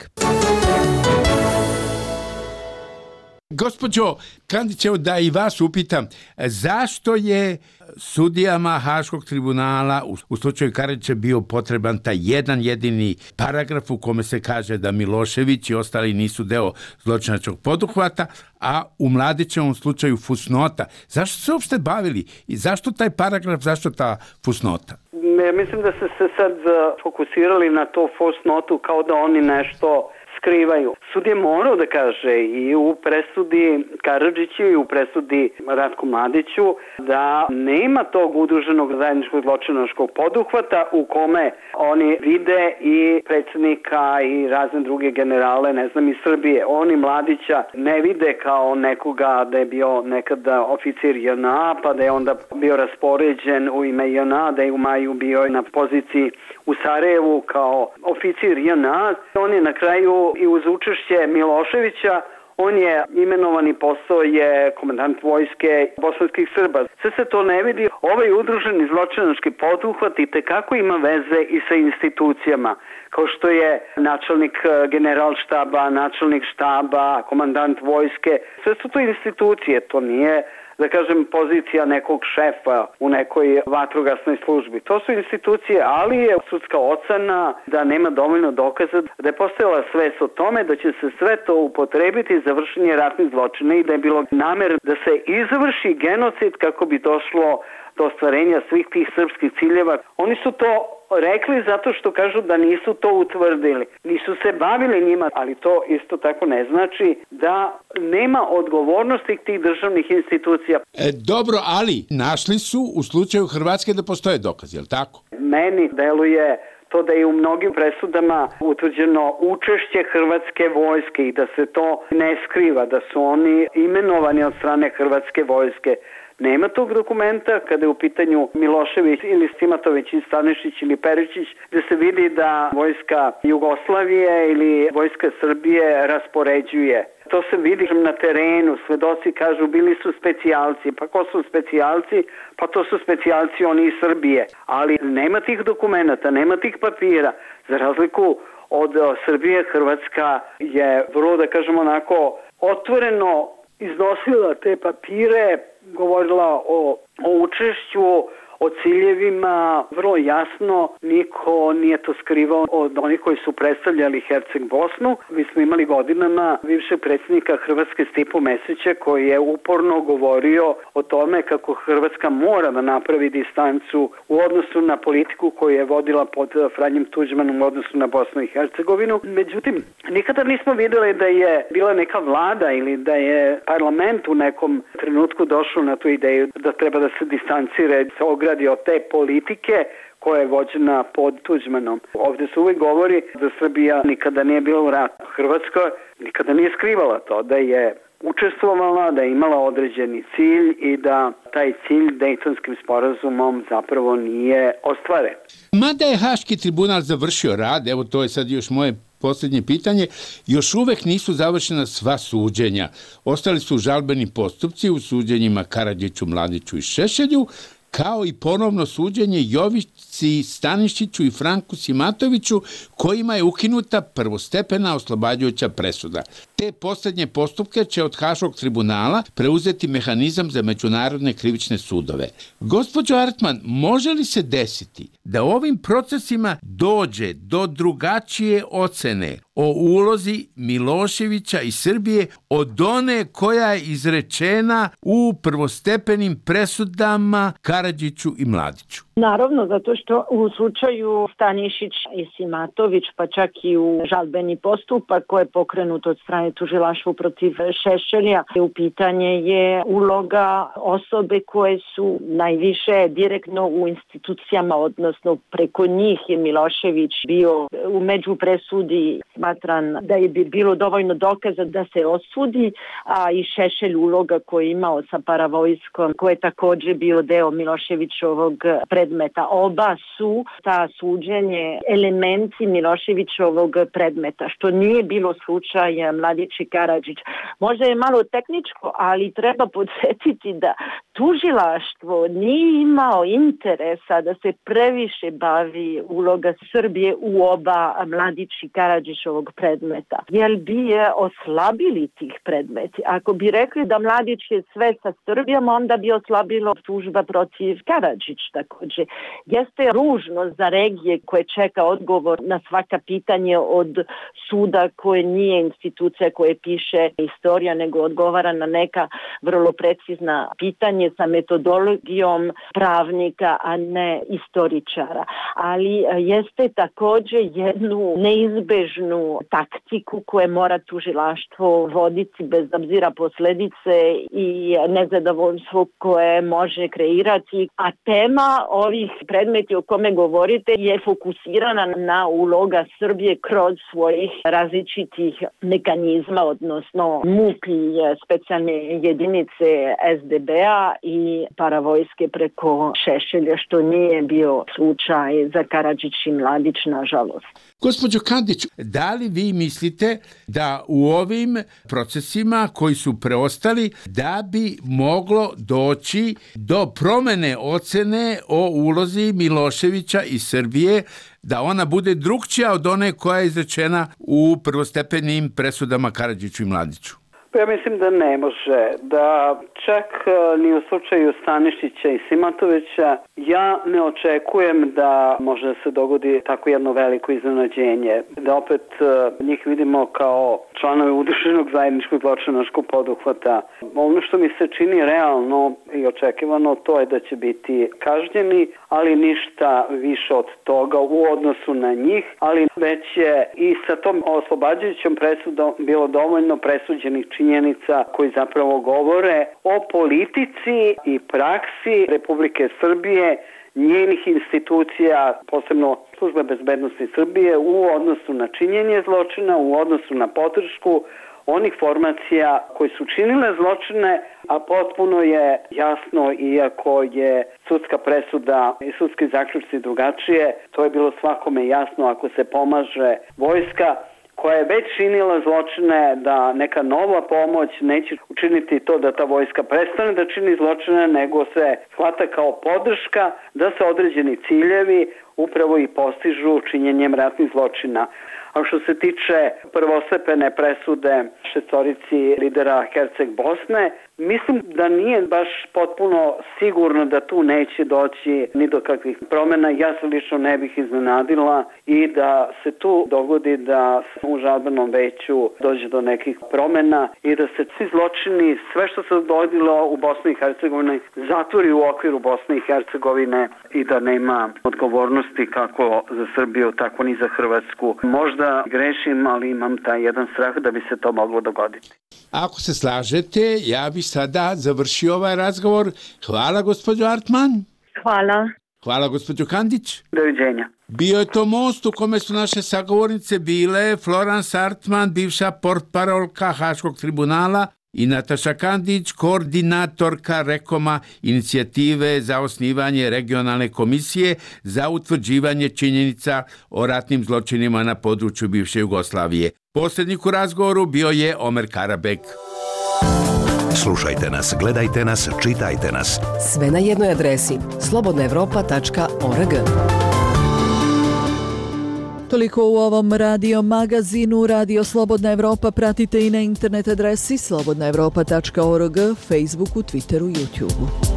Gospođo Kandićevo, da i vas upitam, zašto je sudijama Haškog tribunala u slučaju Karadžića bio potreban taj jedan jedini paragraf u kome se kaže da Milošević i ostali nisu deo zločinačkog poduhvata, a u Mladićevom slučaju fusnota? Zašto se uopšte bavili i zašto taj paragraf, zašto ta fusnota? Mislim da se sad fokusirali na to fusnotu kao da oni nešto skrivaju. Sud je morao da kaže i u presudi Karadžiću i u presudi Ratku Mladiću da nema tog udruženog zajedničkog zločinačkog poduhvata u kome oni vide i predsjednika i razne druge generale, ne znam, iz Srbije. Oni Mladića ne vide kao nekoga da je bio nekada oficir JNA, pa da je onda bio raspoređen u ime JNA, da je u maju bio na poziciji u Sarajevu kao oficir JNA. On je na kraju i uz učešće Miloševića, on je imenovani posao je komandant vojske bosanskih Srba. Sve se to ne vidi. Ovaj udruženi zločinački poduhvat i tekako ima veze i sa institucijama, kao što je načelnik generalštaba, načelnik štaba, komandant vojske. Sve su to institucije, to nije, da kažem, pozicija nekog šefa u nekoj vatrogasnoj službi. To su institucije, ali je sudska ocena da nema dovoljno dokaza, da je postojala svest o tome da će se sve to upotrebiti za vršenje ratnih zločina i da je bilo namer da se izvrši genocid kako bi došlo do ostvarenja svih tih srpskih ciljeva. Oni su to rekli zato što kažu da nisu to utvrdili. Nisu se bavili njima, ali to isto tako ne znači da nema odgovornosti tih državnih institucija. Dobro, ali našli su u slučaju Hrvatske da postoje dokazi, je li tako? Meni deluje to da je u mnogim presudama utvrđeno učešće Hrvatske vojske i da se to ne skriva, da su oni imenovani od strane Hrvatske vojske. Nema tog dokumenta kada je u pitanju Milošević ili Stimatović i Stanišić ili Perišić, gde se vidi da vojska Jugoslavije ili vojska Srbije raspoređuje. To se vidi na terenu, svedoci kažu bili su specijalci, pa ko su specijalci? Pa to su specijalci oni iz Srbije, ali nema tih dokumenta, nema tih papira. Za razliku od Srbije, Hrvatska je vrlo, da kažemo onako, otvoreno iznosila te papire, govorila o učešću, O ciljevima vrlo jasno niko nije to skrivao od onih koji su predstavljali Herceg Bosnu. Mi smo imali godinama bivšeg predsjednika Hrvatske Stipu Mesića koji je uporno govorio o tome kako Hrvatska mora da napravi distancu u odnosu na politiku koju je vodila pod Franjom Tuđmanom u odnosu na Bosnu i Hercegovinu. Međutim, nikada nismo videli da je bila neka vlada ili da je parlament u nekom trenutku došao na tu ideju da treba da se distancira, da se ogradi od te politike koja je vođena pod Tuđmanom. Ovdje se uvijek govori da Srbija nikada nije bila u ratu. Hrvatska nikada nije skrivala to, da je učestvovala, da je imala određeni cilj i da taj cilj Dejtonskim sporazumom zapravo nije ostvaren. Mada je Haški tribunal završio rad, evo to je sad još moje posljednje pitanje, još uvek nisu završena sva suđenja. Ostali su žalbeni postupci u suđenjima Karadžiću, Mladiću i Šešelju, kao i ponovno suđenje Jovici Stanišiću i Franku Simatoviću, kojima je ukinuta prvostepena oslobađajuća presuda. Te posljednje postupke će od Haškog tribunala preuzeti mehanizam za međunarodne krivične sudove. Gospođo Artman, može li se desiti da u ovim procesima dođe do drugačije ocene o ulozi Miloševića i Srbije od one koja je izrečena u prvostepenim presudama Karadžiću i Mladiću? Naravno, zato što u slučaju Stanišić i Simatović, pa čak i u žalbeni postupak koji je pokrenut od strane tužilaštva protiv Šešelja, u pitanje je uloga osobe koje su najviše direktno u institucijama, odnosno preko njih je Milošević bio u međupresudi. Smatram da je bilo dovoljno dokaza da se osudi, a i Šešelj uloga koju je imao sa paravojskom, koje je također bio deo Miloševićovog predmeta. Oba su ta suđenje elementi Miloševićovog predmeta, što nije bilo slučaj Mladić i Karadžić. Možda je malo tehničko, ali treba podsjetiti da tužilaštvo nije imao interesa da se previše bavi uloga Srbije u oba Mladić i Karadžićovog predmeta, jer bi je oslabili tih predmeti. Ako bi rekli da Mladić je sve sa Srbijom, onda bi oslabilo tužba protiv Karadžić također. Jeste ružno za regije koje čeka odgovor na svaka pitanje od suda koje nije institucija koje piše istorija, nego odgovara na neka vrlo precizna pitanje sa metodologijom pravnika, a ne istoričara. Ali jeste također jednu neizbežnu taktiku koje mora tužilaštvo voditi bez obzira posljedice i nezadovoljstvo koje može kreirati. A tema ovih predmeti o kome govorite je fokusirana na uloga Srbije kroz svojih različitih mekanizma, odnosno MUP i specijalne jedinice SDB-a i paravojske preko Šešelja, što nije bio slučaj za Karadžić i Mladić, nažalost. Gospođo Kandić, da li vi mislite da u ovim procesima koji su preostali da bi moglo doći do promene ocene o ulozi Miloševića i Srbije, da ona bude drukčija od one koja je izrečena u prvostepenim presudama Karadžiću i Mladiću? Ja mislim da ne može, da čak ni u slučaju Stanišića i Simatovića ja ne očekujem da može da se dogodi tako jedno veliko iznenađenje, da opet njih vidimo kao članovi udruženog zajedničkog zločinačkog poduhvata. Ono što mi se čini realno i očekivano, to je da će biti kažnjeni, ali ništa više od toga u odnosu na njih, ali već je i sa tom oslobađajućom presudom bilo dovoljno presuđenih činjenica koji zapravo govore o politici i praksi Republike Srbije, njenih institucija, posebno Službe bezbednosti Srbije, u odnosu na činjenje zločina, u odnosu na podršku onih formacija koji su činile zločine, a potpuno je jasno, iako je sudska presuda i sudski zaključci drugačije, to je bilo svakome jasno, ako se pomaže vojska koja je već činila zločine, da neka nova pomoć neće učiniti to da ta vojska prestane da čini zločine, nego se shvata kao podrška da se određeni ciljevi upravo i postižu činjenjem ratnih zločina. A što se tiče prvostepene presude šestorici lidera Herceg Bosne, mislim da nije baš potpuno sigurno da tu neće doći ni do kakvih promjena. Ja se lično ne bih iznenadila i da se tu dogodi da u žalbenom veću dođe do nekih promjena i da se svi zločini, sve što se dogodilo u Bosni i Hercegovini, zatvori u okviru Bosne i Hercegovine i da nema odgovornosti kako za Srbiju, tako ni za Hrvatsku. Možda grešim, ali imam taj jedan strah da bi se to moglo dogoditi. Ako se slažete, ja bih sada završio ovaj razgovor. Hvala, gospođo Artman. Hvala. Hvala, gospođo Kandić. Doviđenja. Bio je to most u kome su naše sagovornice bile Florence Artman, bivša portparolka Haškog tribunala, i Nataša Kandić, koordinatorka Rekoma, inicijative za osnivanje regionalne komisije za utvrđivanje činjenica o ratnim zločinima na području bivše Jugoslavije. Posrednik u razgovoru bio je Omer Karabek. Slušajte nas, gledajte nas, čitajte nas. Sve na jednoj adresi slobodnaevropa.org. Toliko u ovom radio magazinu. Radio Slobodna Evropa pratite i na internet adresi slobodnaevropa.org, Facebooku, Twitteru, YouTubeu.